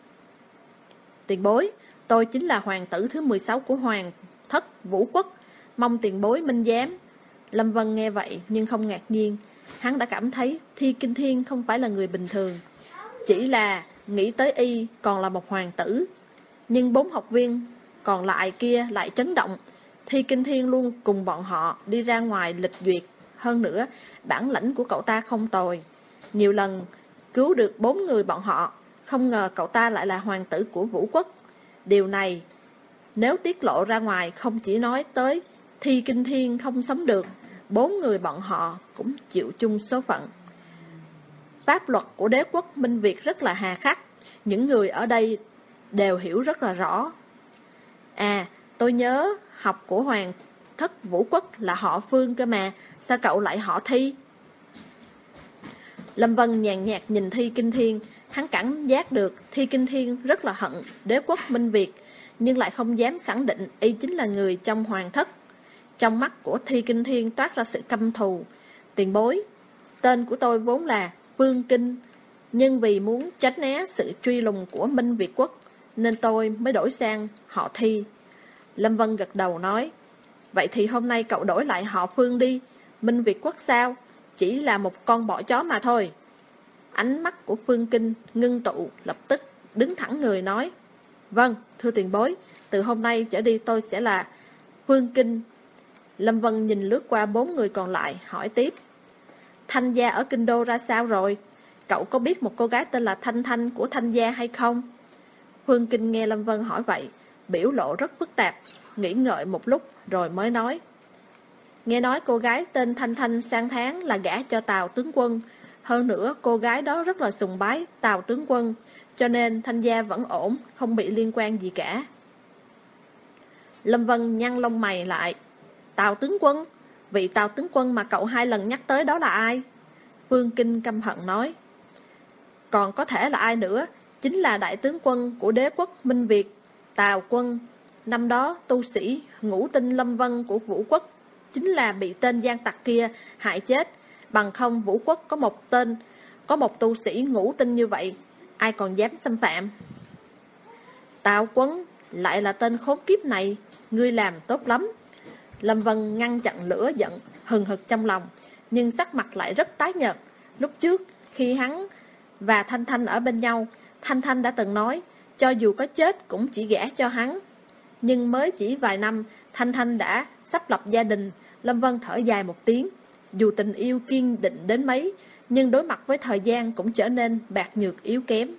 A: Tiền bối, tôi chính là hoàng tử thứ mười sáu của hoàng thất Vũ Quốc, mong tiền bối minh giám. Lâm Vân nghe vậy nhưng không ngạc nhiên. Hắn đã cảm thấy Thi Kinh Thiên không phải là người bình thường, chỉ là nghĩ tới y còn là một hoàng tử. Nhưng bốn học viên còn lại kia lại chấn động. Thi Kinh Thiên luôn cùng bọn họ đi ra ngoài lịch duyệt. Hơn nữa, bản lĩnh của cậu ta không tồi, nhiều lần cứu được bốn người bọn họ. Không ngờ cậu ta lại là hoàng tử của Vũ Quốc. Điều này nếu tiết lộ ra ngoài, không chỉ nói tới Thi Kinh Thiên không sống được, bốn người bọn họ cũng chịu chung số phận. Pháp luật của đế quốc Minh Việt rất là hà khắc, những người ở đây đều hiểu rất là rõ. À, tôi nhớ học của hoàng thất Vũ Quốc là họ Phương cơ mà, sao cậu lại họ Thi? Lâm Vân nhàn nhạt nhìn Thi Kinh Thiên, hắn cảm giác được Thi Kinh Thiên rất là hận đế quốc Minh Việt, nhưng lại không dám khẳng định y chính là người trong hoàng thất. Trong mắt của Thi Kinh Thiên toát ra sự căm thù. Tiền bối, tên của tôi vốn là Phương Kinh, nhưng vì muốn tránh né sự truy lùng của Minh Việt quốc, nên tôi mới đổi sang họ Thi. Lâm Vân gật đầu nói, vậy thì hôm nay cậu đổi lại họ Phương đi. Minh Việt quốc sao? Chỉ là một con bọ chó mà thôi. Ánh mắt của Phương Kinh ngưng tụ, lập tức đứng thẳng người nói, vâng, thưa tiền bối, từ hôm nay trở đi tôi sẽ là Phương Kinh. Lâm Vân nhìn lướt qua bốn người còn lại, hỏi tiếp, Thanh gia ở kinh đô ra sao rồi? Cậu có biết một cô gái tên là Thanh Thanh của Thanh gia hay không? Phương Kinh nghe Lâm Vân hỏi vậy, biểu lộ rất phức tạp, nghĩ ngợi một lúc rồi mới nói, nghe nói cô gái tên Thanh Thanh sang tháng là gả cho Tào tướng quân. Hơn nữa cô gái đó rất là sùng bái Tào tướng quân, cho nên Thanh gia vẫn ổn, không bị liên quan gì cả. Lâm Vân nhăn lông mày lại. Tào tướng quân? Vị Tào tướng quân mà cậu hai lần nhắc tới đó là ai? Phương Kinh căm hận nói, còn có thể là ai nữa, chính là đại tướng quân của đế quốc Minh Việt, Tào Quân. Năm đó tu sĩ ngũ tinh Lâm Vân của Vũ Quốc chính là bị tên gian tặc kia hại chết. Bằng không Vũ Quốc có một tên, có một tu sĩ ngũ tinh như vậy, ai còn dám xâm phạm? Tào Quân lại là tên khốn kiếp này. ngươi làm tốt lắm. Lâm Vân ngăn chặn lửa giận hừng hực trong lòng, nhưng sắc mặt lại rất tái nhợt. Lúc trước, khi hắn và Thanh Thanh ở bên nhau, Thanh Thanh đã từng nói, cho dù có chết cũng chỉ gả cho hắn. Nhưng mới chỉ vài năm, Thanh Thanh đã sắp lập gia đình. Lâm Vân thở dài một tiếng. Dù tình yêu kiên định đến mấy, nhưng đối mặt với thời gian cũng trở nên bạc nhược yếu kém.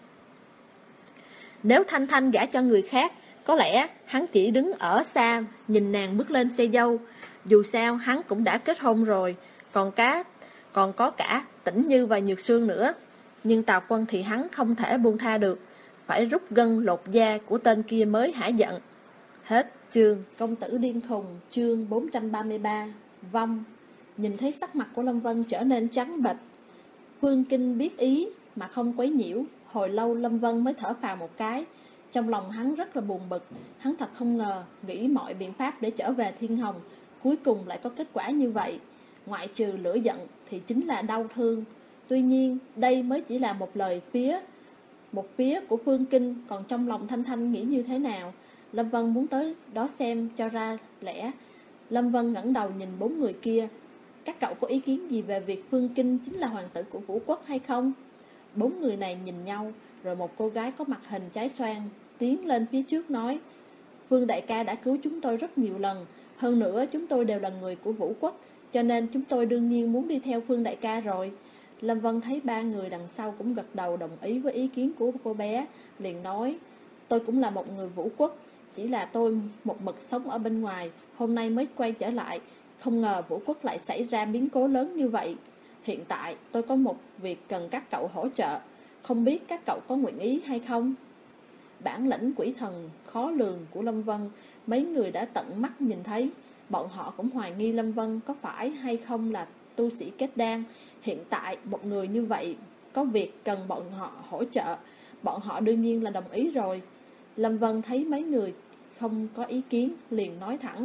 A: Nếu Thanh Thanh gả cho người khác, có lẽ hắn chỉ đứng ở xa nhìn nàng bước lên xe dâu. Dù sao hắn cũng đã kết hôn rồi, còn cá còn có cả Tĩnh Như và Nhược Sương nữa. Nhưng Tào Quân thì hắn không thể buông tha được, phải rút gân lột da của tên kia mới hả giận. Hết chương. Công tử điên khùng, chương bốn trăm ba mươi ba. Vong. Nhìn thấy sắc mặt của Lâm Vân trở nên trắng bệch, Phương Kinh biết ý mà không quấy nhiễu. Hồi lâu Lâm Vân mới thở phào một cái. Trong lòng hắn rất là buồn bực. Hắn thật không ngờ, nghĩ mọi biện pháp để trở về Thiên Hồng, cuối cùng lại có kết quả như vậy. Ngoại trừ lửa giận thì chính là đau thương. Tuy nhiên đây mới chỉ là một lời phía Một phía của Phương Kinh. Còn trong lòng Thanh Thanh nghĩ như thế nào, Lâm Vân muốn tới đó xem cho ra lẽ. Lâm Vân ngẩng đầu nhìn bốn người kia. Các cậu có ý kiến gì về việc Phương Kinh chính là hoàng tử của Vũ Quốc hay không? Bốn người này nhìn nhau, rồi một cô gái có mặt hình trái xoan tiến lên phía trước nói, Phương đại ca đã cứu chúng tôi rất nhiều lần. Hơn nữa chúng tôi đều là người của Vũ Quốc, cho nên chúng tôi đương nhiên muốn đi theo Phương đại ca rồi. Lâm Vân thấy ba người đằng sau cũng gật đầu đồng ý với ý kiến của cô bé, liền nói, tôi cũng là một người Vũ Quốc, chỉ là tôi một mực sống ở bên ngoài, hôm nay mới quay trở lại. Không ngờ Vũ Quốc lại xảy ra biến cố lớn như vậy. Hiện tại tôi có một việc cần các cậu hỗ trợ, không biết các cậu có nguyện ý hay không? Bản lĩnh quỷ thần khó lường của Lâm Vân, mấy người đã tận mắt nhìn thấy. Bọn họ cũng hoài nghi Lâm Vân có phải hay không là tu sĩ kết đan. Hiện tại một người như vậy có việc cần bọn họ hỗ trợ, bọn họ đương nhiên là đồng ý rồi. Lâm Vân thấy mấy người không có ý kiến, liền nói thẳng,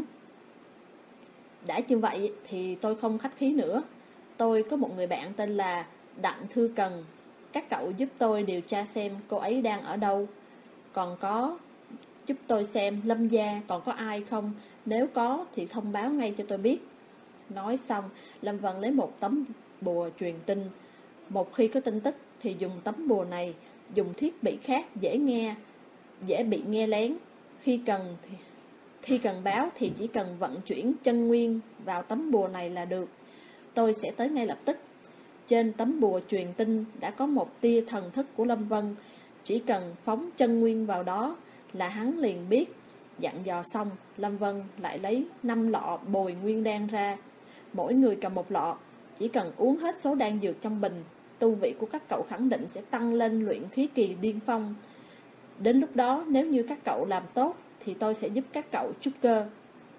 A: đã như vậy thì tôi không khách khí nữa. Tôi có một người bạn tên là Đặng Thư Cần, các cậu giúp tôi điều tra xem cô ấy đang ở đâu. Còn có giúp tôi xem Lâm gia còn có ai không, nếu có thì thông báo ngay cho tôi biết. Nói xong, Lâm Vân lấy một tấm bùa truyền tin. Một khi có tin tức thì dùng tấm bùa này, dùng thiết bị khác dễ nghe, dễ bị nghe lén. Khi cần thì, khi cần báo thì chỉ cần vận chuyển chân nguyên vào tấm bùa này là được. Tôi sẽ tới ngay lập tức. Trên tấm bùa truyền tin đã có một tia thần thức của Lâm Vân, chỉ cần phóng chân nguyên vào đó là hắn liền biết. Dặn dò xong, Lâm Vân lại lấy năm lọ bồi nguyên đan ra. Mỗi người cầm một lọ, chỉ cần uống hết số đan dược trong bình, tu vị của các cậu khẳng định sẽ tăng lên luyện khí kỳ điên phong. Đến lúc đó nếu như các cậu làm tốt thì tôi sẽ giúp các cậu trúc cơ.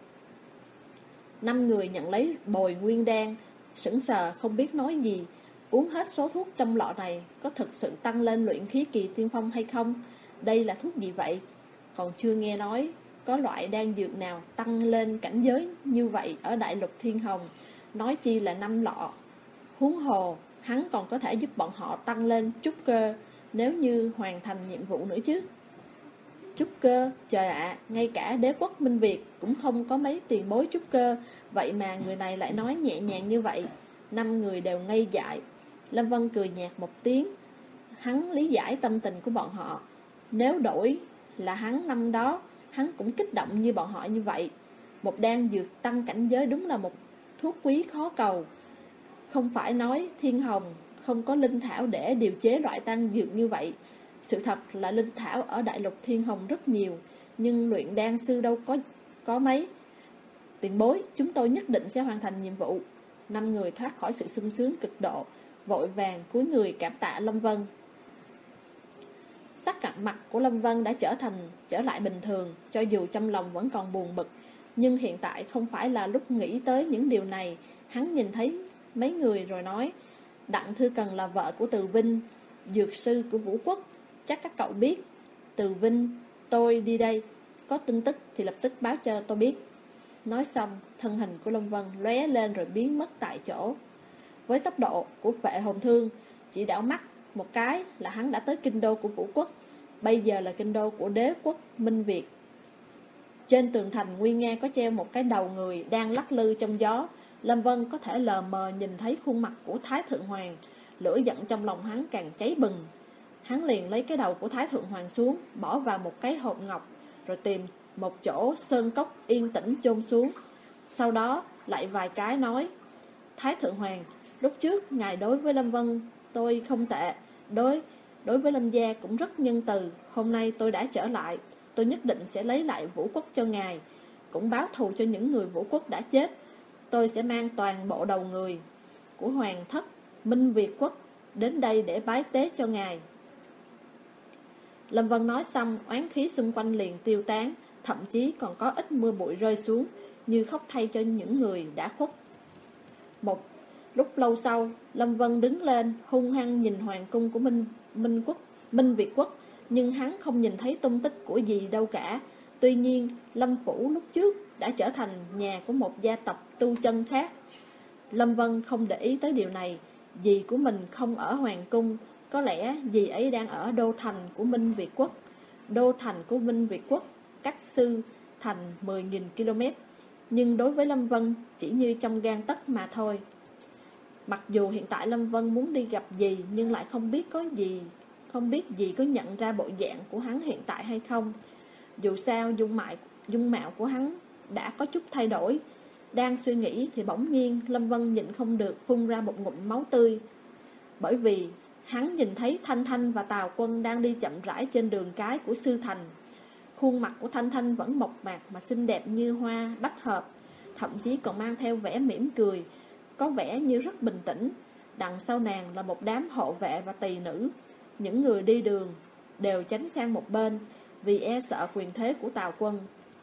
A: Năm người nhận lấy bồi nguyên đan, sững sờ không biết nói gì. Uống hết số thuốc trong lọ này có thực sự tăng lên luyện khí kỳ tiên phong hay không? Đây là thuốc gì vậy? Còn chưa nghe nói có loại đan dược nào tăng lên cảnh giới như vậy ở đại lục Thiên Hồng, nói chi là năm lọ. Huống hồ hắn còn có thể giúp bọn họ tăng lên trúc cơ nếu như hoàn thành nhiệm vụ nữa chứ. Trúc cơ, trời ạ, à, ngay cả đế quốc Minh Việt cũng không có mấy tiền bối trúc cơ, vậy mà người này lại nói nhẹ nhàng như vậy. Năm người đều ngây dại. Lâm Vân cười nhạt một tiếng. Hắn lý giải tâm tình của bọn họ. Nếu đổi là hắn năm đó, hắn cũng kích động như bọn họ như vậy. Một đan dược tăng cảnh giới đúng là một thuốc quý khó cầu. Không phải nói Thiên Hồng không có linh thảo để điều chế loại tăng dược như vậy. Sự thật là linh thảo ở đại lục Thiên Hồng rất nhiều, nhưng luyện đan sư đâu có có mấy. Tiền bối, chúng tôi nhất định sẽ hoàn thành nhiệm vụ. Năm người thoát khỏi sự sung sướng cực độ, vội vàng cúi người cảm tạ Lâm Vân. Sắc cặp mặt của Lâm Vân đã trở thành trở lại bình thường, cho dù trong lòng vẫn còn buồn bực, nhưng hiện tại không phải là lúc nghĩ tới những điều này. Hắn nhìn thấy mấy người rồi nói, Đặng Thư Cần là vợ của Từ Vinh, dược sư của Vũ Quốc, chắc các cậu biết. Từ Vinh, tôi đi đây, có tin tức thì lập tức báo cho tôi biết. Nói xong, thân hình của Lâm Vân lóe lên rồi biến mất tại chỗ. Với tốc độ của Phệ Hồn Thương, chỉ đảo mắt một cái là hắn đã tới kinh đô của Vũ Quốc, bây giờ là kinh đô của đế quốc Minh Việt. Trên tường thành nguy nga có treo một cái đầu người đang lắc lư trong gió. Lâm Vân có thể lờ mờ nhìn thấy khuôn mặt của Thái Thượng Hoàng. Lửa giận trong lòng hắn càng cháy bừng. Hắn liền lấy cái đầu của Thái Thượng Hoàng xuống, bỏ vào một cái hộp ngọc, rồi tìm một chỗ sơn cốc yên tĩnh chôn xuống. Sau đó lại vài cái nói: Thái Thượng Hoàng, lúc trước ngài đối với Lâm Vân tôi không tệ, đối đối với Lâm gia cũng rất nhân từ. Hôm nay tôi đã trở lại, tôi nhất định sẽ lấy lại Vũ Quốc cho ngài, cũng báo thù cho những người Vũ Quốc đã chết. Tôi sẽ mang toàn bộ đầu người của hoàng thất Minh Việt Quốc đến đây để bái tế cho ngài. Lâm Vân nói xong, oán khí xung quanh liền tiêu tán, thậm chí còn có ít mưa bụi rơi xuống, như khóc thay cho những người đã khuất. Một lúc lâu sau, Lâm Vân đứng lên, hung hăng nhìn hoàng cung của Minh Minh Quốc, Minh Việt Quốc, nhưng hắn không nhìn thấy tung tích của gì đâu cả. Tuy nhiên, Lâm Phủ lúc trước đã trở thành nhà của một gia tộc tu chân khác. Lâm Vân không để ý tới điều này. Dì của mình không ở hoàng cung, có lẽ dì ấy đang ở đô thành của Minh Việt Quốc. Đô thành của Minh Việt Quốc cách Sư thành mười nghìn ki lô mét, nhưng đối với Lâm Vân chỉ như trong gang tấc mà thôi. Mặc dù hiện tại Lâm Vân muốn đi gặp dì, nhưng lại không biết có gì, không biết dì có nhận ra bộ dạng của hắn hiện tại hay không. Dù sao dung mạo, dung mạo của hắn đã có chút thay đổi. Đang suy nghĩ thì bỗng nhiên Lâm Vân nhịn không được phun ra một ngụm máu tươi. Bởi vì hắn nhìn thấy Thanh Thanh và Tào Quân đang đi chậm rãi trên đường cái của Sư thành. Khuôn mặt của Thanh Thanh vẫn mộc mạc mà xinh đẹp như hoa bách hợp, thậm chí còn mang theo vẻ mỉm cười, có vẻ như rất bình tĩnh. Đằng sau nàng là một đám hộ vệ và tỳ nữ. Những người đi đường đều tránh sang một bên vì e sợ quyền thế của Tào Quân.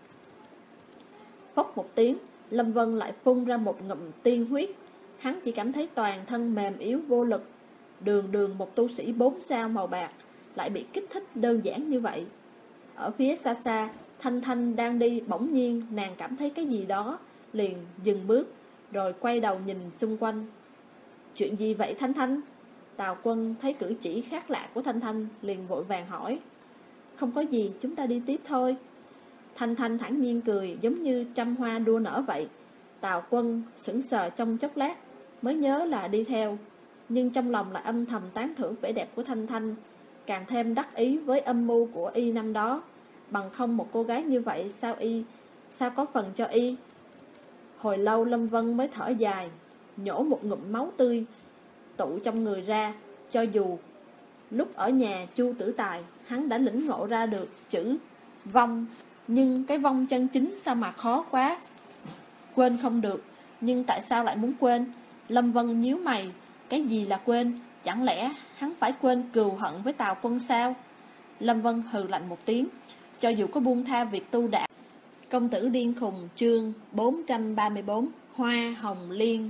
A: Phốc một tiếng, Lâm Vân lại phun ra một ngụm tiên huyết. Hắn chỉ cảm thấy toàn thân mềm yếu vô lực. Đường đường một tu sĩ bốn sao màu bạc lại bị kích thích đơn giản như vậy. Ở phía xa xa, Thanh Thanh đang đi, bỗng nhiên nàng cảm thấy cái gì đó, liền dừng bước, rồi quay đầu nhìn xung quanh. Chuyện gì vậy Thanh Thanh? Tào Quân thấy cử chỉ khác lạ của Thanh Thanh, liền vội vàng hỏi. Không có gì, chúng ta đi tiếp thôi. Thanh Thanh thản nhiên cười, giống như trăm hoa đua nở vậy. Tào Quân sững sờ trong chốc lát, mới nhớ là đi theo, nhưng trong lòng lại âm thầm tán thưởng vẻ đẹp của Thanh Thanh, càng thêm đắc ý với âm mưu của y năm đó. Bằng không một cô gái như vậy sao y sao có phần cho y. Hồi lâu Lâm Vân mới thở dài, nhổ một ngụm máu tươi tụ trong người ra. Cho dù lúc ở nhà Chu Tử Tài, hắn đã lĩnh ngộ ra được chữ vong, nhưng cái vong chân chính sao mà khó quá. Quên không được, nhưng tại sao lại muốn quên? Lâm Vân nhíu mày, cái gì là quên? Chẳng lẽ hắn phải quên cừu hận với Tào Quân sao? Lâm Vân hừ lạnh một tiếng, cho dù có buông tha việc tu đạo. Công tử điên khùng, chương bốn trăm ba mươi bốn, Hoa Hồng Liên.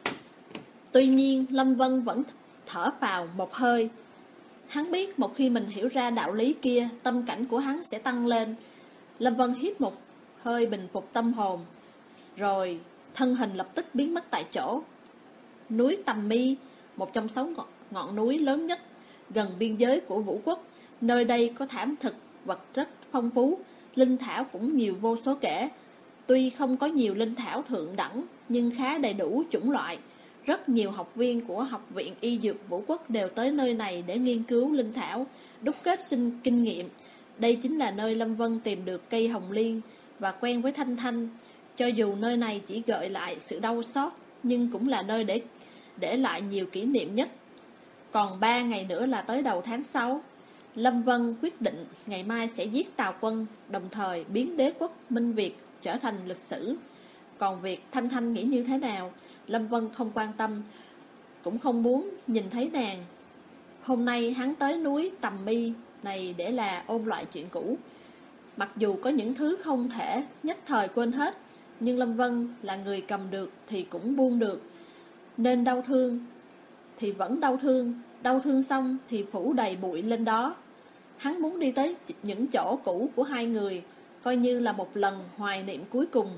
A: Tuy nhiên Lâm Vân vẫn thở vào một hơi. Hắn biết một khi mình hiểu ra đạo lý kia, tâm cảnh của hắn sẽ tăng lên. Lâm Vân hít một hơi bình phục tâm hồn, rồi thân hình lập tức biến mất tại chỗ. Núi Tầm Mi, một trong sáu ngọn, ngọn núi lớn nhất gần biên giới của Vũ Quốc. Nơi đây có thảm thực vật rất phong phú, linh thảo cũng nhiều vô số kể. Tuy không có nhiều linh thảo thượng đẳng, nhưng khá đầy đủ chủng loại. Rất nhiều học viên của Học viện Y Dược Vũ Quốc đều tới nơi này để nghiên cứu linh thảo, đúc kết sinh kinh nghiệm. Đây chính là nơi Lâm Vân tìm được cây hồng liên và quen với Thanh Thanh. Cho dù nơi này chỉ gợi lại sự đau xót, nhưng cũng là nơi để để lại nhiều kỷ niệm nhất. Còn ba ngày nữa là tới đầu tháng sáu. Lâm Vân quyết định ngày mai sẽ giết Tào Quân, đồng thời biến đế quốc Minh Việt trở thành lịch sử. Còn việc Thanh Thanh nghĩ như thế nào, Lâm Vân không quan tâm, cũng không muốn nhìn thấy nàng. Hôm nay hắn tới núi Tầm Mi này để là ôn lại chuyện cũ. Mặc dù có những thứ không thể nhất thời quên hết, nhưng Lâm Vân là người cầm được thì cũng buông được. Nên đau thương thì vẫn đau thương, đau thương xong thì phủ đầy bụi lên đó. Hắn muốn đi tới những chỗ cũ của hai người, coi như là một lần hoài niệm cuối cùng.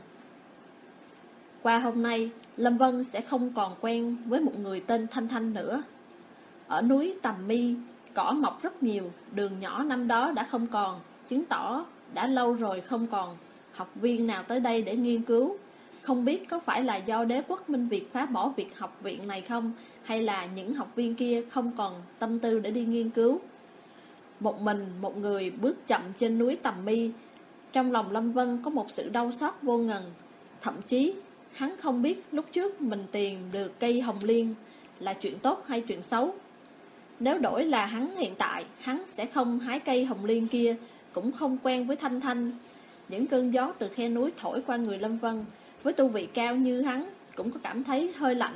A: Qua hôm nay, Lâm Vân sẽ không còn quen với một người tên Thanh Thanh nữa. Ở núi Tầm Mi, cỏ mọc rất nhiều, đường nhỏ năm đó đã không còn, chứng tỏ đã lâu rồi không còn học viên nào tới đây để nghiên cứu. Không biết có phải là do đế quốc Minh Việt phá bỏ việc học viện này không, hay là những học viên kia không còn tâm tư để đi nghiên cứu. Một mình một người bước chậm trên núi Tầm Mi. Trong lòng Lâm Vân có một sự đau xót vô ngần. Thậm chí hắn không biết lúc trước mình tìm được cây hồng liên là chuyện tốt hay chuyện xấu. Nếu đổi là hắn hiện tại, hắn sẽ không hái cây hồng liên kia, cũng không quen với Thanh Thanh. Những cơn gió từ khe núi thổi qua người Lâm Vân, với tu vị cao như hắn cũng có cảm thấy hơi lạnh.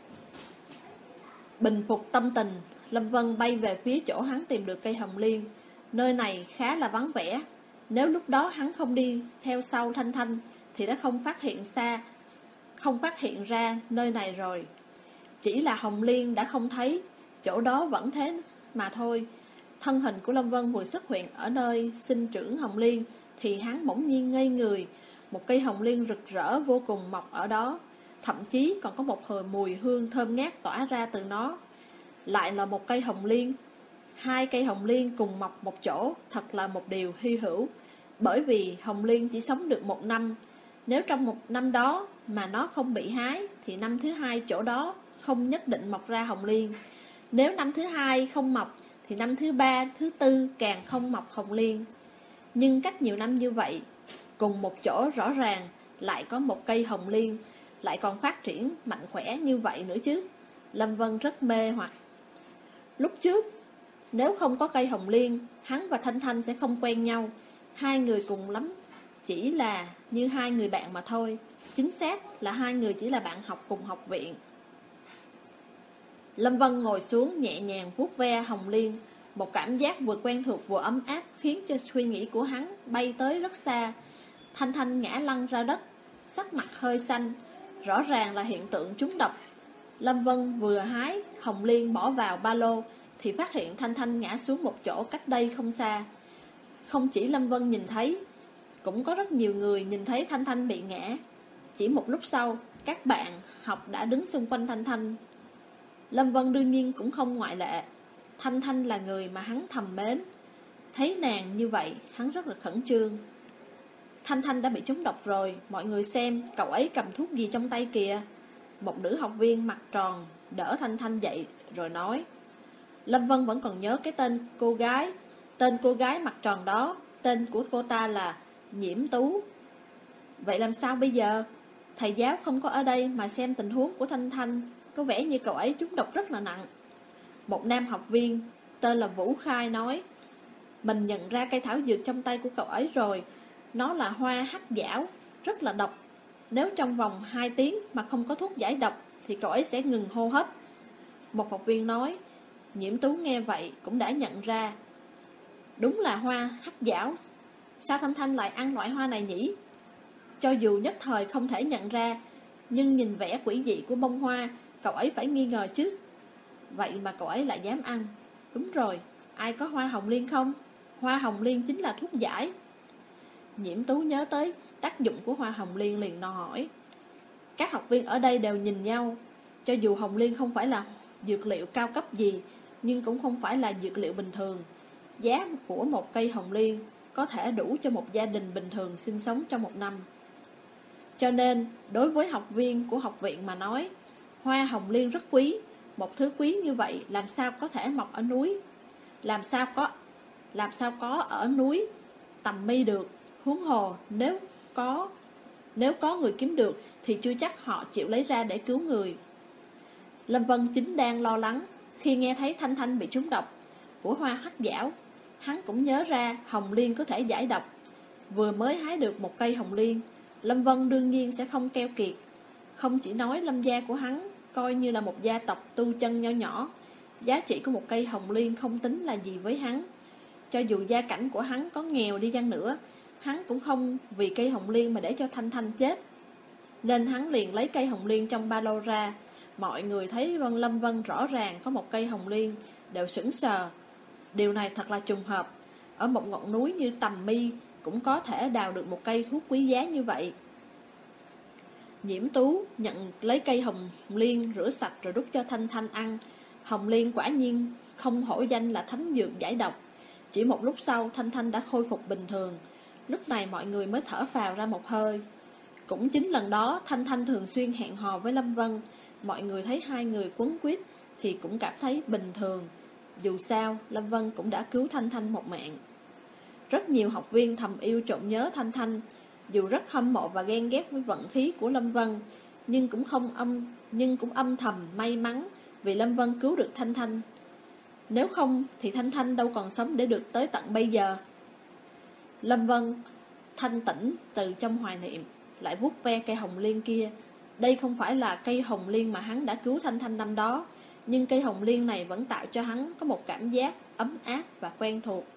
A: Bình phục tâm tình, Lâm Vân bay về phía chỗ hắn tìm được cây hồng liên. Nơi này khá là vắng vẻ. Nếu lúc đó hắn không đi theo sau Thanh Thanh thì đã không phát hiện xa Không phát hiện ra nơi này rồi. Chỉ là hồng liên đã không thấy, chỗ đó vẫn thế mà thôi. Thân hình của Lâm Vân vừa xuất hiện ở nơi sinh trưởng hồng liên thì hắn bỗng nhiên ngây người. Một cây hồng liên rực rỡ vô cùng mọc ở đó, thậm chí còn có một hồi mùi hương thơm ngát tỏa ra từ nó. Lại là một cây hồng liên. Hai cây hồng liên cùng mọc một chỗ thật là một điều hy hữu, bởi vì hồng liên chỉ sống được một năm. Nếu trong một năm đó mà nó không bị hái thì năm thứ hai chỗ đó không nhất định mọc ra hồng liên. Nếu năm thứ hai không mọc thì năm thứ ba, thứ tư càng không mọc hồng liên. Nhưng cách nhiều năm như vậy, cùng một chỗ rõ ràng lại có một cây hồng liên, lại còn phát triển mạnh khỏe như vậy nữa chứ. Lâm Vân rất mê hoặc. Lúc trước, nếu không có cây hồng liên, hắn và Thanh Thanh sẽ không quen nhau. Hai người cùng lắm chỉ là như hai người bạn mà thôi. Chính xác là hai người chỉ là bạn học cùng học viện. Lâm Vân ngồi xuống nhẹ nhàng vuốt ve hồng liên. Một cảm giác vừa quen thuộc vừa ấm áp khiến cho suy nghĩ của hắn bay tới rất xa. Thanh Thanh ngã lăn ra đất, sắc mặt hơi xanh, rõ ràng là hiện tượng trúng độc. Lâm Vân vừa hái hồng liên bỏ vào ba lô thì phát hiện Thanh Thanh ngã xuống một chỗ cách đây không xa. Không chỉ Lâm Vân nhìn thấy, cũng có rất nhiều người nhìn thấy Thanh Thanh bị ngã. Chỉ một lúc sau, các bạn học đã đứng xung quanh Thanh Thanh. Lâm Vân đương nhiên cũng không ngoại lệ. Thanh Thanh là người mà hắn thầm mến. Thấy nàng như vậy, hắn rất là khẩn trương. Thanh Thanh đã bị trúng độc rồi, mọi người xem, cậu ấy cầm thuốc gì trong tay kìa. Một nữ học viên mặt tròn đỡ Thanh Thanh dậy rồi nói. Lâm Vân vẫn còn nhớ cái tên cô gái. Tên cô gái mặt tròn đó, tên của cô ta là Nhiễm Tú. Vậy làm sao bây giờ? Thầy giáo không có ở đây mà xem tình huống của Thanh Thanh, có vẻ như cậu ấy trúng độc rất là nặng. Một nam học viên tên là Vũ Khai nói. Mình nhận ra cây thảo dược trong tay của cậu ấy rồi. Nó là hoa hắc dảo, rất là độc. Nếu trong vòng hai tiếng mà không có thuốc giải độc thì cậu ấy sẽ ngừng hô hấp. Một học viên nói. Nhiễm Tú nghe vậy cũng đã nhận ra. Đúng là hoa hắc dảo. Sao Thanh Thanh lại ăn loại hoa này nhỉ? Cho dù nhất thời không thể nhận ra, nhưng nhìn vẻ quỷ dị của bông hoa, cậu ấy phải nghi ngờ chứ. Vậy mà cậu ấy lại dám ăn. Đúng rồi, ai có hoa hồng liên không? Hoa hồng liên chính là thuốc giải. Nhiễm Tú nhớ tới tác dụng của hoa hồng liên liền no hỏi. Các học viên ở đây đều nhìn nhau. Cho dù hồng liên không phải là dược liệu cao cấp gì, nhưng cũng không phải là dược liệu bình thường. Giá của một cây hồng liên có thể đủ cho một gia đình bình thường sinh sống trong một năm. Cho nên, đối với học viên của học viện mà nói, hoa hồng liên rất quý. Một thứ quý như vậy làm sao có thể mọc ở núi? Làm sao có Làm sao có ở núi Tầm Mi được? Huống hồ nếu có Nếu có người kiếm được thì chưa chắc họ chịu lấy ra để cứu người. Lâm Vân chính đang lo lắng khi nghe thấy Thanh Thanh bị trúng độc của hoa hắc dảo. Hắn cũng nhớ ra hồng liên có thể giải độc. Vừa mới hái được một cây hồng liên, Lâm Vân đương nhiên sẽ không keo kiệt. Không chỉ nói Lâm gia của hắn coi như là một gia tộc tu chân nho nhỏ, giá trị của một cây hồng liên không tính là gì với hắn. Cho dù gia cảnh của hắn có nghèo đi chăng nữa, hắn cũng không vì cây hồng liên mà để cho Thanh Thanh chết. Nên hắn liền lấy cây hồng liên trong ba lô ra. Mọi người thấy Vân Lâm Vân rõ ràng có một cây hồng liên đều sững sờ. Điều này thật là trùng hợp. Ở một ngọn núi như Tầm Mi cũng có thể đào được một cây thuốc quý giá như vậy. Nhiễm Tú nhận lấy cây hồng liên, rửa sạch rồi đút cho Thanh Thanh ăn. Hồng liên quả nhiên không hổ danh là thánh dược giải độc. Chỉ một lúc sau Thanh Thanh đã khôi phục bình thường. Lúc này mọi người mới thở phào ra một hơi. Cũng chính lần đó Thanh Thanh thường xuyên hẹn hò với Lâm Vân. Mọi người thấy hai người quấn quýt thì cũng cảm thấy bình thường. Dù sao Lâm Vân cũng đã cứu Thanh Thanh một mạng. Rất nhiều học viên thầm yêu trộm nhớ Thanh Thanh. Dù rất hâm mộ và ghen ghét với vận khí của Lâm Vân, Nhưng cũng không âm Nhưng cũng âm thầm may mắn vì Lâm Vân cứu được Thanh Thanh. Nếu không thì Thanh Thanh đâu còn sống để được tới tận bây giờ. Lâm Vân thanh tỉnh từ trong hoài niệm, lại vuốt ve cây hồng liên kia. Đây không phải là cây hồng liên mà hắn đã cứu Thanh Thanh năm đó, nhưng cây hồng liên này vẫn tạo cho hắn có một cảm giác ấm áp và quen thuộc.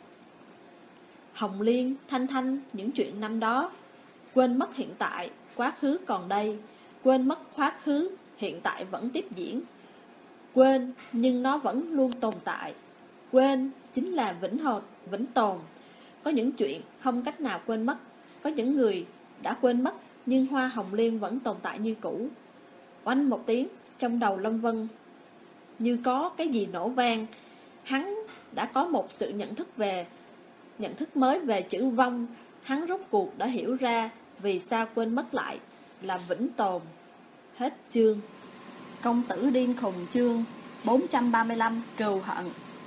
A: Hồng liên, Thanh Thanh, những chuyện năm đó. Quên mất hiện tại, quá khứ còn đây. Quên mất quá khứ, hiện tại vẫn tiếp diễn. Quên, nhưng nó vẫn luôn tồn tại. Quên chính là vĩnh hồn, vĩnh tồn. Có những chuyện không cách nào quên mất. Có những người đã quên mất, nhưng hoa hồng liên vẫn tồn tại như cũ. Oanh một tiếng, trong đầu Lâm Vân như có cái gì nổ vang. Hắn đã có một sự nhận thức về Nhận thức mới về chữ vong. Hắn rốt cuộc đã hiểu ra vì sao quên mất lại là vĩnh tồn. Hết chương. Công tử điên khùng chương bốn trăm ba mươi lăm, cừu hận.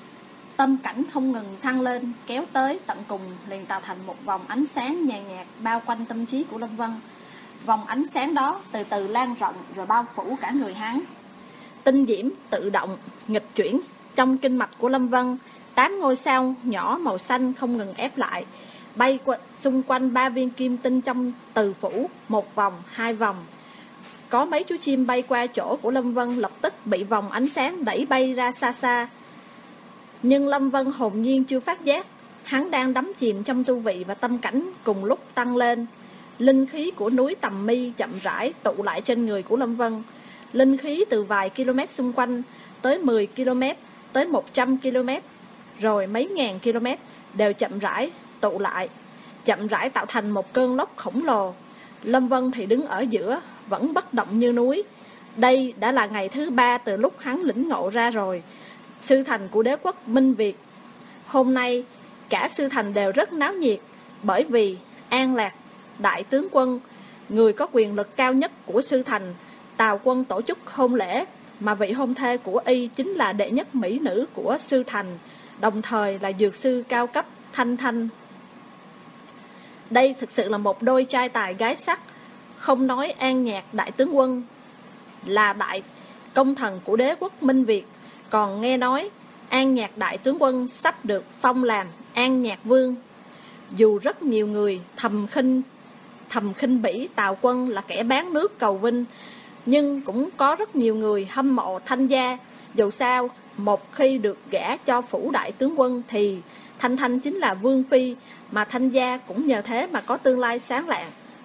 A: Tâm cảnh không ngừng thăng lên, kéo tới tận cùng, liền tạo thành một vòng ánh sáng nhàn nhạt bao quanh tâm trí của Lâm Vân. Vòng ánh sáng đó từ từ lan rộng rồi bao phủ cả người hắn. Tinh diễm tự động nghịch chuyển trong kinh mạch của Lâm Vân. Tám ngôi sao nhỏ màu xanh không ngừng ép lại, bay qua, xung quanh ba viên kim tinh trong từ phủ, một vòng, hai vòng. Có mấy chú chim bay qua chỗ của Lâm Vân, lập tức bị vòng ánh sáng đẩy bay ra xa xa. Nhưng Lâm Vân hồn nhiên chưa phát giác, hắn đang đắm chìm trong tu vị và tâm cảnh cùng lúc tăng lên. Linh khí của núi Tầm Mi chậm rãi tụ lại trên người của Lâm Vân. Linh khí từ vài km xung quanh tới mười ki lô mét, tới một trăm ki lô mét, rồi mấy ngàn km đều chậm rãi tụ lại, chậm rãi tạo thành một cơn lốc khổng lồ. Lâm Vân thì đứng ở giữa, vẫn bất động như núi. Đây đã là ngày thứ ba từ lúc hắn lĩnh ngộ ra rồi. Sư thành của đế quốc Minh Việt. Hôm nay cả sư thành đều rất náo nhiệt, bởi vì An Lạc đại tướng quân, người có quyền lực cao nhất của sư thành, Tào Quân tổ chức hôn lễ, mà vị hôn thê của y chính là đệ nhất mỹ nữ của sư thành, đồng thời là dược sư cao cấp Thanh Thanh. Đây thực sự là một đôi trai tài gái sắc. Không nói An Nhạc đại tướng quân là đại công thần của đế quốc Minh Việt, còn nghe nói An Nhạc đại tướng quân sắp được phong làm An Nhạc vương. Dù rất nhiều người thầm khinh thầm khinh bỉ Tào Quân là kẻ bán nước cầu vinh, nhưng cũng có rất nhiều người hâm mộ Thanh gia. Dù sao, một khi được gả cho phủ đại tướng quân thì Thanh Thanh chính là vương phi, mà Thanh gia cũng nhờ thế mà có tương lai sáng lạng.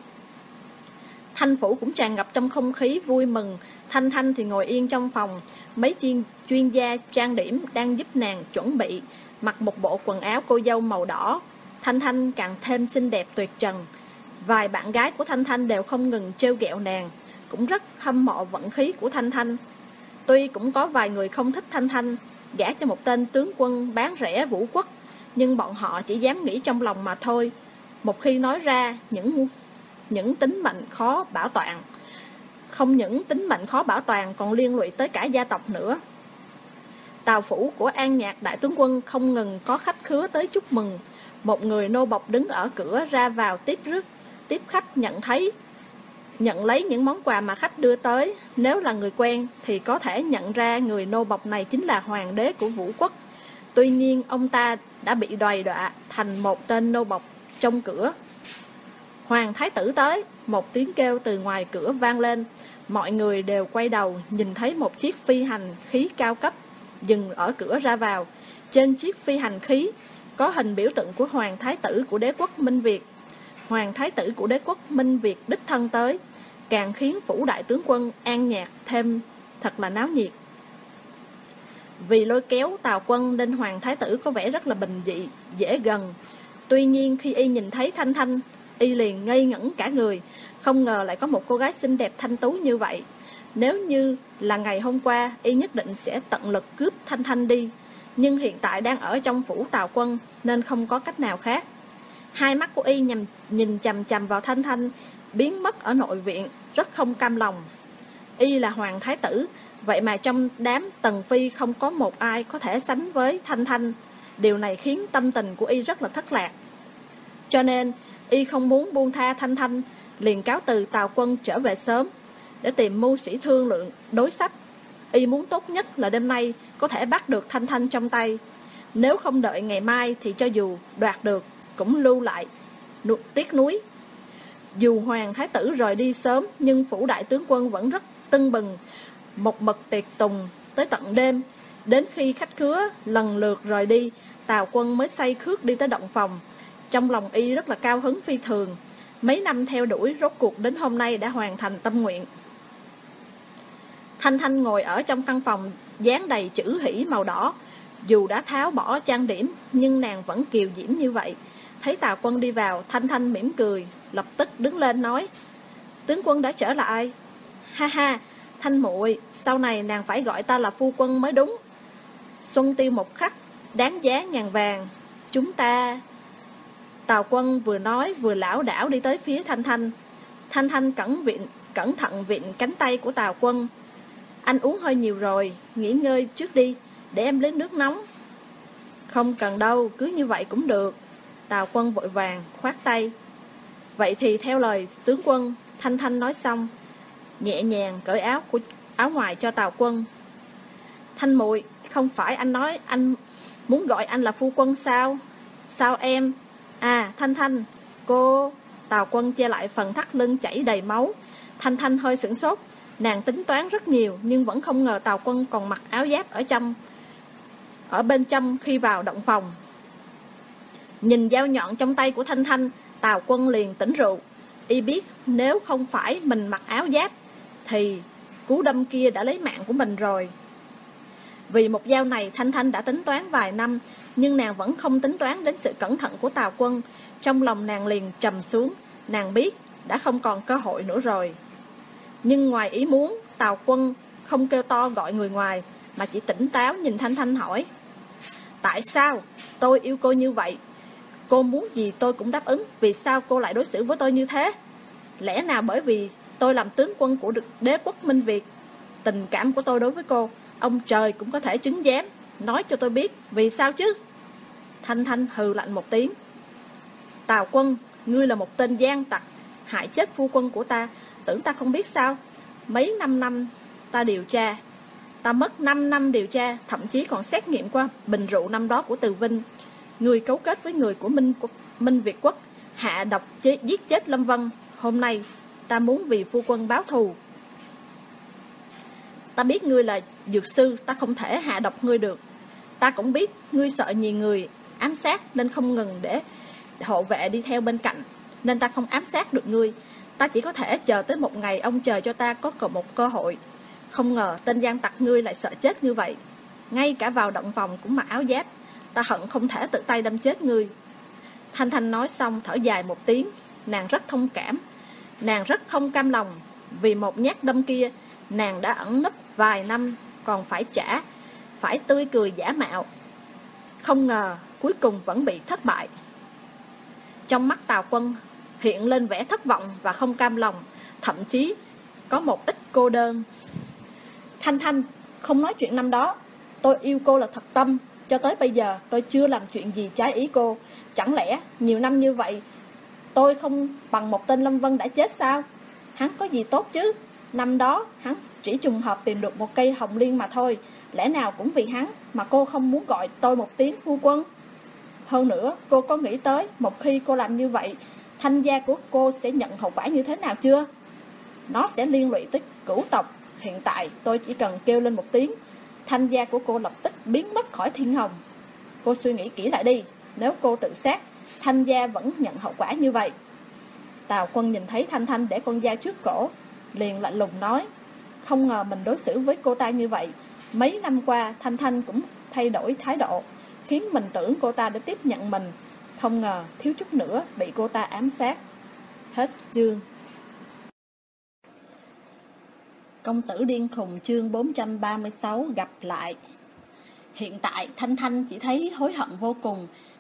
A: Thanh phủ cũng tràn ngập trong không khí vui mừng. Thanh Thanh thì ngồi yên trong phòng. Mấy chuyên, chuyên gia trang điểm đang giúp nàng chuẩn bị, mặc một bộ quần áo cô dâu màu đỏ. Thanh Thanh càng thêm xinh đẹp tuyệt trần. Vài bạn gái của Thanh Thanh đều không ngừng trêu ghẹo nàng, cũng rất hâm mộ vận khí của Thanh Thanh. Tuy cũng có vài người không thích Thanh Thanh, gả cho một tên tướng quân bán rẻ vũ quốc, nhưng bọn họ chỉ dám nghĩ trong lòng mà thôi. Một khi nói ra, những những tính mệnh khó bảo toàn. Không những tính mệnh khó bảo toàn, còn liên lụy tới cả gia tộc nữa. Tào phủ của An Nhạc đại tướng quân không ngừng có khách khứa tới chúc mừng. Một người nô bộc đứng ở cửa ra vào tiếp rước, tiếp khách nhận thấy nhận lấy những món quà mà khách đưa tới. Nếu là người quen thì có thể nhận ra người nô bộc này chính là hoàng đế của vũ quốc. Tuy nhiên ông ta đã bị đày đọa thành một tên nô bộc trong cửa. Hoàng thái tử tới, một tiếng kêu từ ngoài cửa vang lên. Mọi người đều quay đầu, nhìn thấy một chiếc phi hành khí cao cấp dừng ở cửa ra vào. Trên chiếc phi hành khí có hình biểu tượng của hoàng thái tử của đế quốc Minh Việt. Hoàng thái tử của đế quốc Minh Việt đích thân tới, càng khiến phủ đại tướng quân An Nhạc thêm thật là náo nhiệt. Vì lôi kéo Tào Quân nên hoàng thái tử có vẻ rất là bình dị, dễ gần. Tuy nhiên khi y nhìn thấy Thanh Thanh, y liền ngây ngẩn cả người. Không ngờ lại có một cô gái xinh đẹp thanh tú như vậy. Nếu như là ngày hôm qua, y nhất định sẽ tận lực cướp Thanh Thanh đi. Nhưng hiện tại đang ở trong phủ Tào Quân nên không có cách nào khác. Hai mắt của y nhằm nhìn chằm chằm vào Thanh Thanh biến mất ở nội viện, rất không cam lòng. Y là hoàng thái tử, vậy mà trong đám tần phi không có một ai có thể sánh với Thanh Thanh. Điều này khiến tâm tình của y rất là thất lạc. Cho nên y không muốn buông tha Thanh Thanh, liền cáo từ Tào Quân trở về sớm để tìm mưu sĩ thương lượng đối sách. Y muốn tốt nhất là đêm nay có thể bắt được Thanh Thanh trong tay. Nếu không đợi ngày mai thì cho dù đoạt được cũng lưu lại tiếc nuối. Dù hoàng thái tử rời đi sớm, nhưng phủ đại tướng quân vẫn rất tưng bừng, một mực tiệc tùng tới tận đêm. Đến khi khách khứa lần lượt rời đi, Tào Quân mới say khước đi tới động phòng. Trong lòng y rất là cao hứng phi thường. Mấy năm theo đuổi, rốt cuộc đến hôm nay đã hoàn thành tâm nguyện. Thanh Thanh ngồi ở trong căn phòng dán đầy chữ hỷ màu đỏ. Dù đã tháo bỏ trang điểm, nhưng nàng vẫn kiều diễm như vậy. Thấy Tào Quân đi vào, Thanh Thanh mỉm cười, lập tức đứng lên nói: tướng quân đã trở lại. Ha ha, Thanh muội, sau này nàng phải gọi ta là phu quân mới đúng. Xuân tiêu một khắc, đáng giá ngàn vàng. Chúng ta... Tào Quân vừa nói vừa lảo đảo đi tới phía Thanh Thanh. Thanh Thanh cẩn, viện, cẩn thận vịn cánh tay của Tào Quân. Anh uống hơi nhiều rồi, nghỉ ngơi trước đi, để em lấy nước nóng. Không cần đâu, cứ như vậy cũng được. Tào Quân vội vàng khoát tay. Vậy thì theo lời tướng quân. Thanh Thanh nói xong, nhẹ nhàng cởi áo của áo ngoài cho Tào Quân. Thanh muội, không phải anh nói anh muốn gọi anh là phu quân sao? Sao em? À, Thanh Thanh, cô... Tào Quân che lại phần thắt lưng chảy đầy máu. Thanh Thanh hơi sửng sốt. Nàng tính toán rất nhiều, nhưng vẫn không ngờ Tào Quân còn mặc áo giáp ở trong ở bên trong khi vào động phòng. Nhìn dao nhọn trong tay của Thanh Thanh, Tào Quân liền tỉnh rượu. Y biết nếu không phải mình mặc áo giáp thì cú đâm kia đã lấy mạng của mình rồi. Vì một dao này Thanh Thanh đã tính toán vài năm, nhưng nàng vẫn không tính toán đến sự cẩn thận của Tào Quân. Trong lòng nàng liền trầm xuống. Nàng biết đã không còn cơ hội nữa rồi. Nhưng ngoài ý muốn, Tào Quân không kêu to gọi người ngoài, mà chỉ tỉnh táo nhìn Thanh Thanh hỏi: tại sao? Tôi yêu cô như vậy, cô muốn gì tôi cũng đáp ứng. Vì sao cô lại đối xử với tôi như thế? Lẽ nào bởi vì tôi làm tướng quân của đế quốc Minh Việt? Tình cảm của tôi đối với cô, ông trời cũng có thể chứng giám. Nói cho tôi biết, vì sao chứ? Thanh Thanh hừ lạnh một tiếng. Tào Quân, ngươi là một tên gian tặc, hại chết phu quân của ta. Tưởng ta không biết sao? Mấy năm năm ta điều tra, ta mất năm năm điều tra, thậm chí còn xét nghiệm qua bình rượu năm đó của Từ Vinh. Người cấu kết với người của Minh, Minh Việt Quốc, hạ độc chế, giết chết Lâm Vân. Hôm nay ta muốn vì phu quân báo thù. Ta biết ngươi là dược sư, ta không thể hạ độc ngươi được. Ta cũng biết ngươi sợ nhiều người ám sát nên không ngừng để hộ vệ đi theo bên cạnh, nên ta không ám sát được ngươi. Ta chỉ có thể chờ tới một ngày ông trời cho ta có còn một cơ hội. Không ngờ tên gian tặc ngươi lại sợ chết như vậy. Ngay cả vào động phòng cũng mặc áo giáp. Ta hận không thể tự tay đâm chết ngươi. Thanh Thanh nói xong thở dài một tiếng. Nàng rất thông cảm. Nàng rất không cam lòng. Vì một nhát đâm kia, nàng đã ẩn nấp vài năm, còn phải trả, phải tươi cười giả mạo. Không ngờ cuối cùng vẫn bị thất bại. Trong mắt Tào Quân hiện lên vẻ thất vọng và không cam lòng, thậm chí có một ít cô đơn. Thanh Thanh, không nói chuyện năm đó. Tôi yêu cô là thật tâm. Cho tới bây giờ tôi chưa làm chuyện gì trái ý cô. Chẳng lẽ nhiều năm như vậy tôi không bằng một tên Lâm Vân đã chết sao? Hắn có gì tốt chứ? Năm đó hắn chỉ trùng hợp tìm được một cây hồng liên mà thôi. Lẽ nào cũng vì hắn mà cô không muốn gọi tôi một tiếng phu quân? Hơn nữa, cô có nghĩ tới một khi cô làm như vậy, Thanh gia của cô sẽ nhận hậu quả như thế nào chưa? Nó sẽ liên lụy tới cửu tộc. Hiện tại tôi chỉ cần kêu lên một tiếng, Thanh gia của cô lập tức biến mất khỏi thiên hồng. Cô suy nghĩ kỹ lại đi. Nếu cô tự sát, Thanh gia vẫn nhận hậu quả như vậy. Tào Quân nhìn thấy Thanh Thanh để con dao trước cổ, liền lạnh lùng nói: không ngờ mình đối xử với cô ta như vậy. Mấy năm qua Thanh Thanh cũng thay đổi thái độ, khiến mình tưởng cô ta đã tiếp nhận mình. Không ngờ thiếu chút nữa bị cô ta ám sát. Hết chương. Công tử điên khùng chương bốn trăm ba mươi sáu gặp lại. Hiện tại Thanh Thanh chỉ thấy hối hận vô cùng.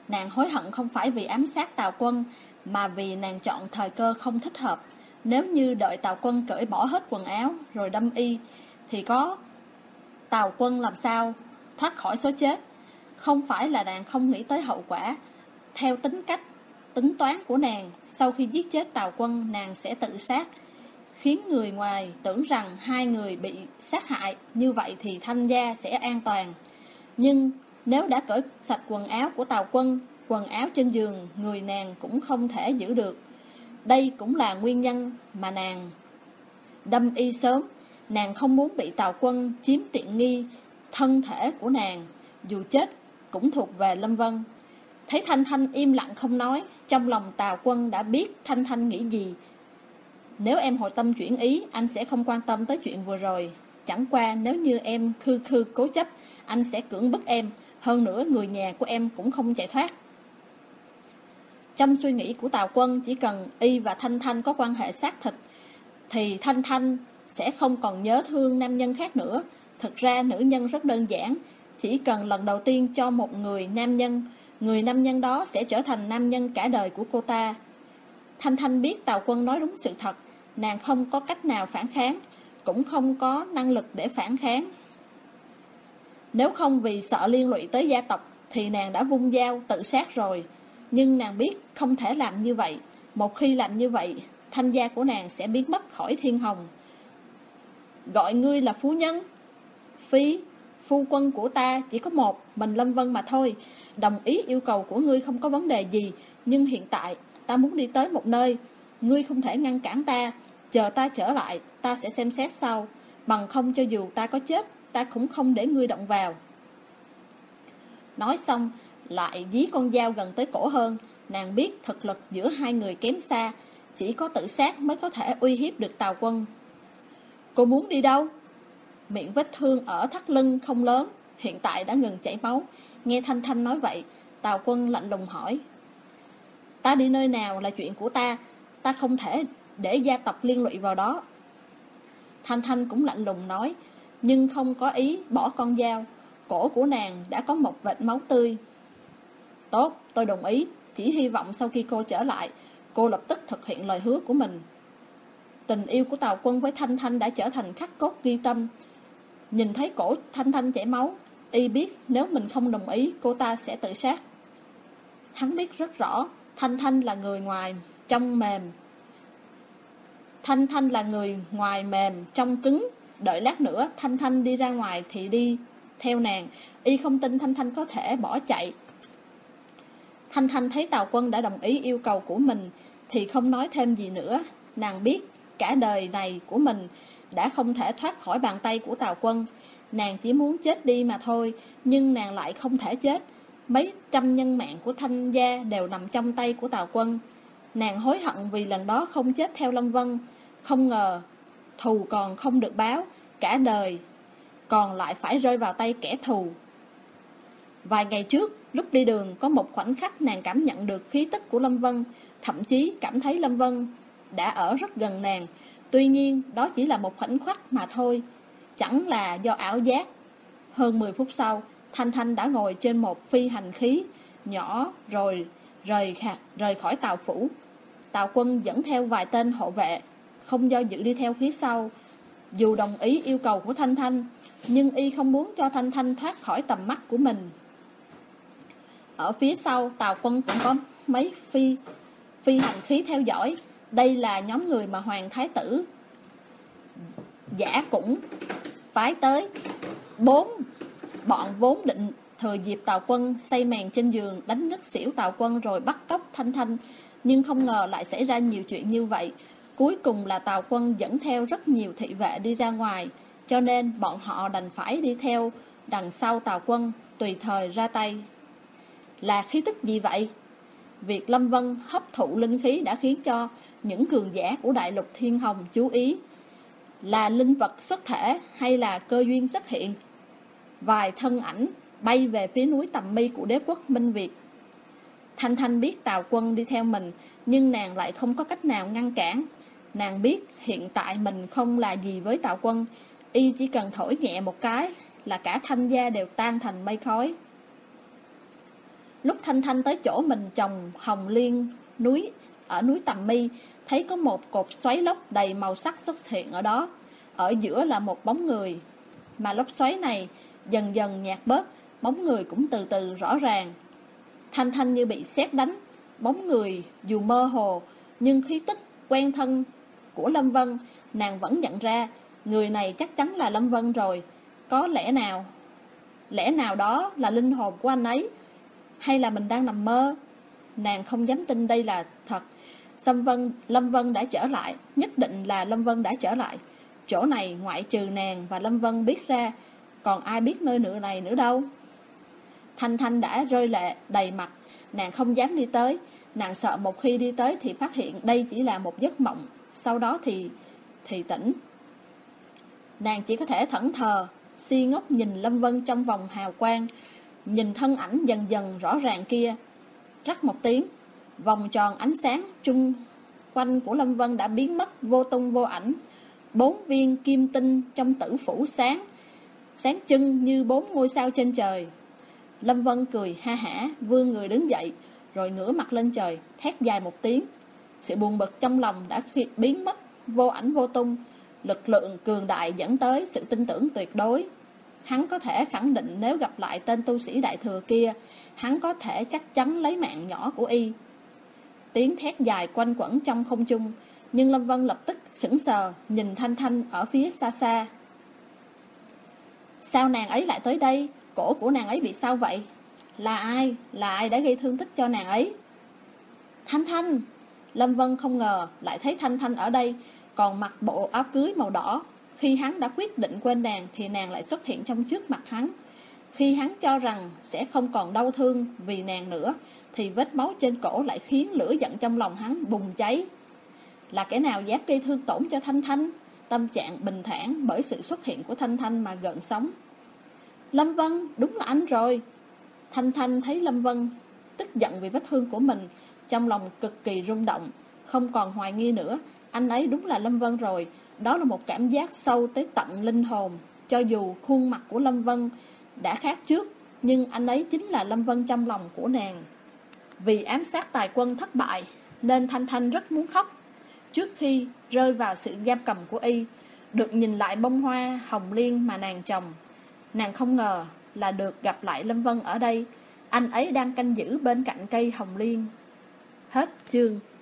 A: Nàng hối hận không phải vì ám sát Tào Quân, mà vì nàng chọn thời cơ không thích hợp. Nếu như đợi Tào Quân cởi bỏ hết quần áo rồi đâm y, thì có Tào Quân làm sao thoát khỏi số chết. Không phải là nàng không nghĩ tới hậu quả. Theo tính cách, tính toán của nàng, sau khi giết chết Tào Quân, nàng sẽ tự sát, khiến người ngoài tưởng rằng hai người bị sát hại. Như vậy thì Thanh gia sẽ an toàn. Nhưng nếu đã cởi sạch quần áo của Tào Quân, quần áo trên giường người nàng cũng không thể giữ được. Đây cũng là nguyên nhân mà nàng đâm y sớm. Nàng không muốn bị Tào Quân chiếm tiện nghi thân thể của nàng, dù chết cũng thuộc về Lâm Vân. Thấy Thanh Thanh im lặng không nói, trong lòng Tào Quân đã biết Thanh Thanh nghĩ gì. Nếu em hồi tâm chuyển ý, anh sẽ không quan tâm tới chuyện vừa rồi. Chẳng qua nếu như em khư khư cố chấp, anh sẽ cưỡng bức em. Hơn nữa người nhà của em cũng không chạy thoát. Trong suy nghĩ của Tào Quân, chỉ cần y và Thanh Thanh có quan hệ xác thịt, thì Thanh Thanh sẽ không còn nhớ thương nam nhân khác nữa. Thực ra nữ nhân rất đơn giản, chỉ cần lần đầu tiên cho một người nam nhân, người nam nhân đó sẽ trở thành nam nhân cả đời của cô ta. Thanh Thanh biết Tào Quân nói đúng sự thật, nàng không có cách nào phản kháng, cũng không có năng lực để phản kháng. Nếu không vì sợ liên lụy tới gia tộc thì nàng đã vung dao tự sát rồi. Nhưng nàng biết không thể làm như vậy. Một khi làm như vậy, thanh gia của nàng sẽ biến mất khỏi thiên hồng. Gọi ngươi là phu nhân? Phi, phu quân của ta chỉ có một, mình Lâm Vân mà thôi. Đồng ý yêu cầu của ngươi không có vấn đề gì, nhưng hiện tại ta muốn đi tới một nơi, ngươi không thể ngăn cản ta. Chờ ta trở lại, ta sẽ xem xét sau. Bằng không cho dù ta có chết, ta cũng không để ngươi động vào. Nói xong lại dí con dao gần tới cổ hơn. Nàng biết thực lực giữa hai người kém xa, chỉ có tự sát mới có thể uy hiếp được Tào Quân. Cô muốn đi đâu? Miệng vết thương ở thắt lưng không lớn, hiện tại đã ngừng chảy máu. Nghe Thanh Thanh nói vậy, Tào Quân lạnh lùng hỏi: Ta đi nơi nào là chuyện của ta, ta không thể để gia tộc liên lụy vào đó. Thanh Thanh cũng lạnh lùng nói, nhưng không có ý bỏ con dao. Cổ của nàng đã có một vệt máu tươi. Tốt, tôi đồng ý, chỉ hy vọng sau khi cô trở lại, cô lập tức thực hiện lời hứa của mình. Tình yêu của Tào Quân với Thanh Thanh đã trở thành khắc cốt ghi tâm. Nhìn thấy cổ Thanh Thanh chảy máu, y biết nếu mình không đồng ý, cô ta sẽ tự sát. Hắn biết rất rõ, Thanh Thanh là người ngoài trong mềm. Thanh Thanh là người ngoài mềm trong cứng. Đợi lát nữa Thanh Thanh đi ra ngoài thì đi theo nàng. Y không tin Thanh Thanh có thể bỏ chạy. Thanh Thanh thấy Tào Quân đã đồng ý yêu cầu của mình thì không nói thêm gì nữa. Nàng biết cả đời này của mình đã không thể thoát khỏi bàn tay của Tào Quân. Nàng chỉ muốn chết đi mà thôi, nhưng nàng lại không thể chết. Mấy trăm nhân mạng của Thanh gia đều nằm trong tay của Tào Quân. Nàng hối hận vì lần đó không chết theo Lâm Vân. Không ngờ thù còn không được báo, cả đời còn lại phải rơi vào tay kẻ thù. Vài ngày trước, lúc đi đường, có một khoảnh khắc nàng cảm nhận được khí tức của Lâm Vân, thậm chí cảm thấy Lâm Vân đã ở rất gần nàng. Tuy nhiên, đó chỉ là một khoảnh khắc mà thôi, chẳng là do ảo giác. Hơn mười phút sau, Thanh Thanh đã ngồi trên một phi hành khí nhỏ rồi rời, rời khỏi Tào phủ. Tào Quân dẫn theo vài tên hộ vệ, không do dự đi theo phía sau. Dù đồng ý yêu cầu của Thanh Thanh, nhưng y không muốn cho Thanh Thanh thoát khỏi tầm mắt của mình. Ở phía sau, Tào Quân cũng có mấy phi phi hành khí theo dõi. Đây là nhóm người mà Hoàng Thái tử Giả cũng phái tới. Bốn bọn vốn định thừa dịp Tào Quân xây màn trên giường đánh ngất xỉu Tào Quân rồi bắt cóc Thanh Thanh, nhưng không ngờ lại xảy ra nhiều chuyện như vậy. Cuối cùng là Tào Quân dẫn theo rất nhiều thị vệ đi ra ngoài, cho nên bọn họ đành phải đi theo đằng sau Tào Quân, tùy thời ra tay. Là khí tức gì vậy? Việc Lâm Vân hấp thụ linh khí đã khiến cho những cường giả của đại lục Thiên Hồng chú ý. Là linh vật xuất thể hay là cơ duyên xuất hiện? Vài thân ảnh bay về phía núi Tầm Mi của đế quốc Minh Việt. Thanh Thanh biết Tào Quân đi theo mình, nhưng nàng lại không có cách nào ngăn cản. Nàng biết hiện tại mình không là gì với Tào Quân, y chỉ cần thổi nhẹ một cái là cả Thanh gia đều tan thành mây khói. Lúc Thanh Thanh tới chỗ mình trồng hồng liên núi ở núi Tầm Mi, thấy có một cột xoáy lốc đầy màu sắc xuất hiện ở đó. Ở giữa là một bóng người, mà lốc xoáy này dần dần nhạt bớt, bóng người cũng từ từ rõ ràng. Thanh Thanh như bị sét đánh, bóng người dù mơ hồ nhưng khí tức quen thân của Lâm Vân, nàng vẫn nhận ra người này chắc chắn là Lâm Vân rồi. Có lẽ nào Lẽ nào đó là linh hồn của anh ấy, hay là mình đang nằm mơ? Nàng không dám tin đây là thật. Lâm Vân, Lâm Vân đã trở lại, nhất định là Lâm Vân đã trở lại. Chỗ này ngoại trừ nàng và Lâm Vân biết ra, còn ai biết nơi nữa này nữa đâu. Thanh Thanh đã rơi lệ đầy mặt, nàng không dám đi tới. Nàng sợ một khi đi tới thì phát hiện đây chỉ là một giấc mộng, sau đó thì thì tỉnh. Nàng chỉ có thể thẫn thờ, si ngốc nhìn Lâm Vân trong vòng hào quang, nhìn thân ảnh dần dần rõ ràng kia. Rắc một tiếng, vòng tròn ánh sáng chung quanh của Lâm Vân đã biến mất vô tung vô ảnh. Bốn viên kim tinh trong tử phủ sáng, sáng trưng như bốn ngôi sao trên trời. Lâm Vân cười ha hả, vươn người đứng dậy, rồi ngửa mặt lên trời, thét dài một tiếng. Sự buồn bực trong lòng đã biến mất vô ảnh vô tung. Lực lượng cường đại dẫn tới sự tin tưởng tuyệt đối. Hắn có thể khẳng định nếu gặp lại tên tu sĩ đại thừa kia, hắn có thể chắc chắn lấy mạng nhỏ của y. Tiếng thét dài quanh quẩn trong không trung, nhưng Lâm Vân lập tức sững sờ, nhìn Thanh Thanh ở phía xa xa. Sao nàng ấy lại tới đây? Cổ của nàng ấy bị sao vậy? Là ai? Là ai đã gây thương tích cho nàng ấy? Thanh Thanh! Lâm Vân không ngờ lại thấy Thanh Thanh ở đây, còn mặc bộ áo cưới màu đỏ. Khi hắn đã quyết định quên nàng thì nàng lại xuất hiện trong trước mặt hắn. Khi hắn cho rằng sẽ không còn đau thương vì nàng nữa, thì vết máu trên cổ lại khiến lửa giận trong lòng hắn bùng cháy. Là kẻ nào dám gây thương tổn cho Thanh Thanh? Tâm trạng bình thản bởi sự xuất hiện của Thanh Thanh mà gợn sóng. Lâm Vân, đúng là anh rồi. Thanh Thanh thấy Lâm Vân tức giận vì vết thương của mình, trong lòng cực kỳ rung động, không còn hoài nghi nữa. Anh ấy đúng là Lâm Vân rồi. Đó là một cảm giác sâu tới tận linh hồn. Cho dù khuôn mặt của Lâm Vân đã khác trước, nhưng anh ấy chính là Lâm Vân trong lòng của nàng. Vì ám sát tài quân thất bại, nên Thanh Thanh rất muốn khóc. Trước khi rơi vào sự giam cầm của y, được nhìn lại bông hoa hồng liên mà nàng trồng, nàng không ngờ là được gặp lại Lâm Vân ở đây. Anh ấy đang canh giữ bên cạnh cây hồng liên. Hết chương.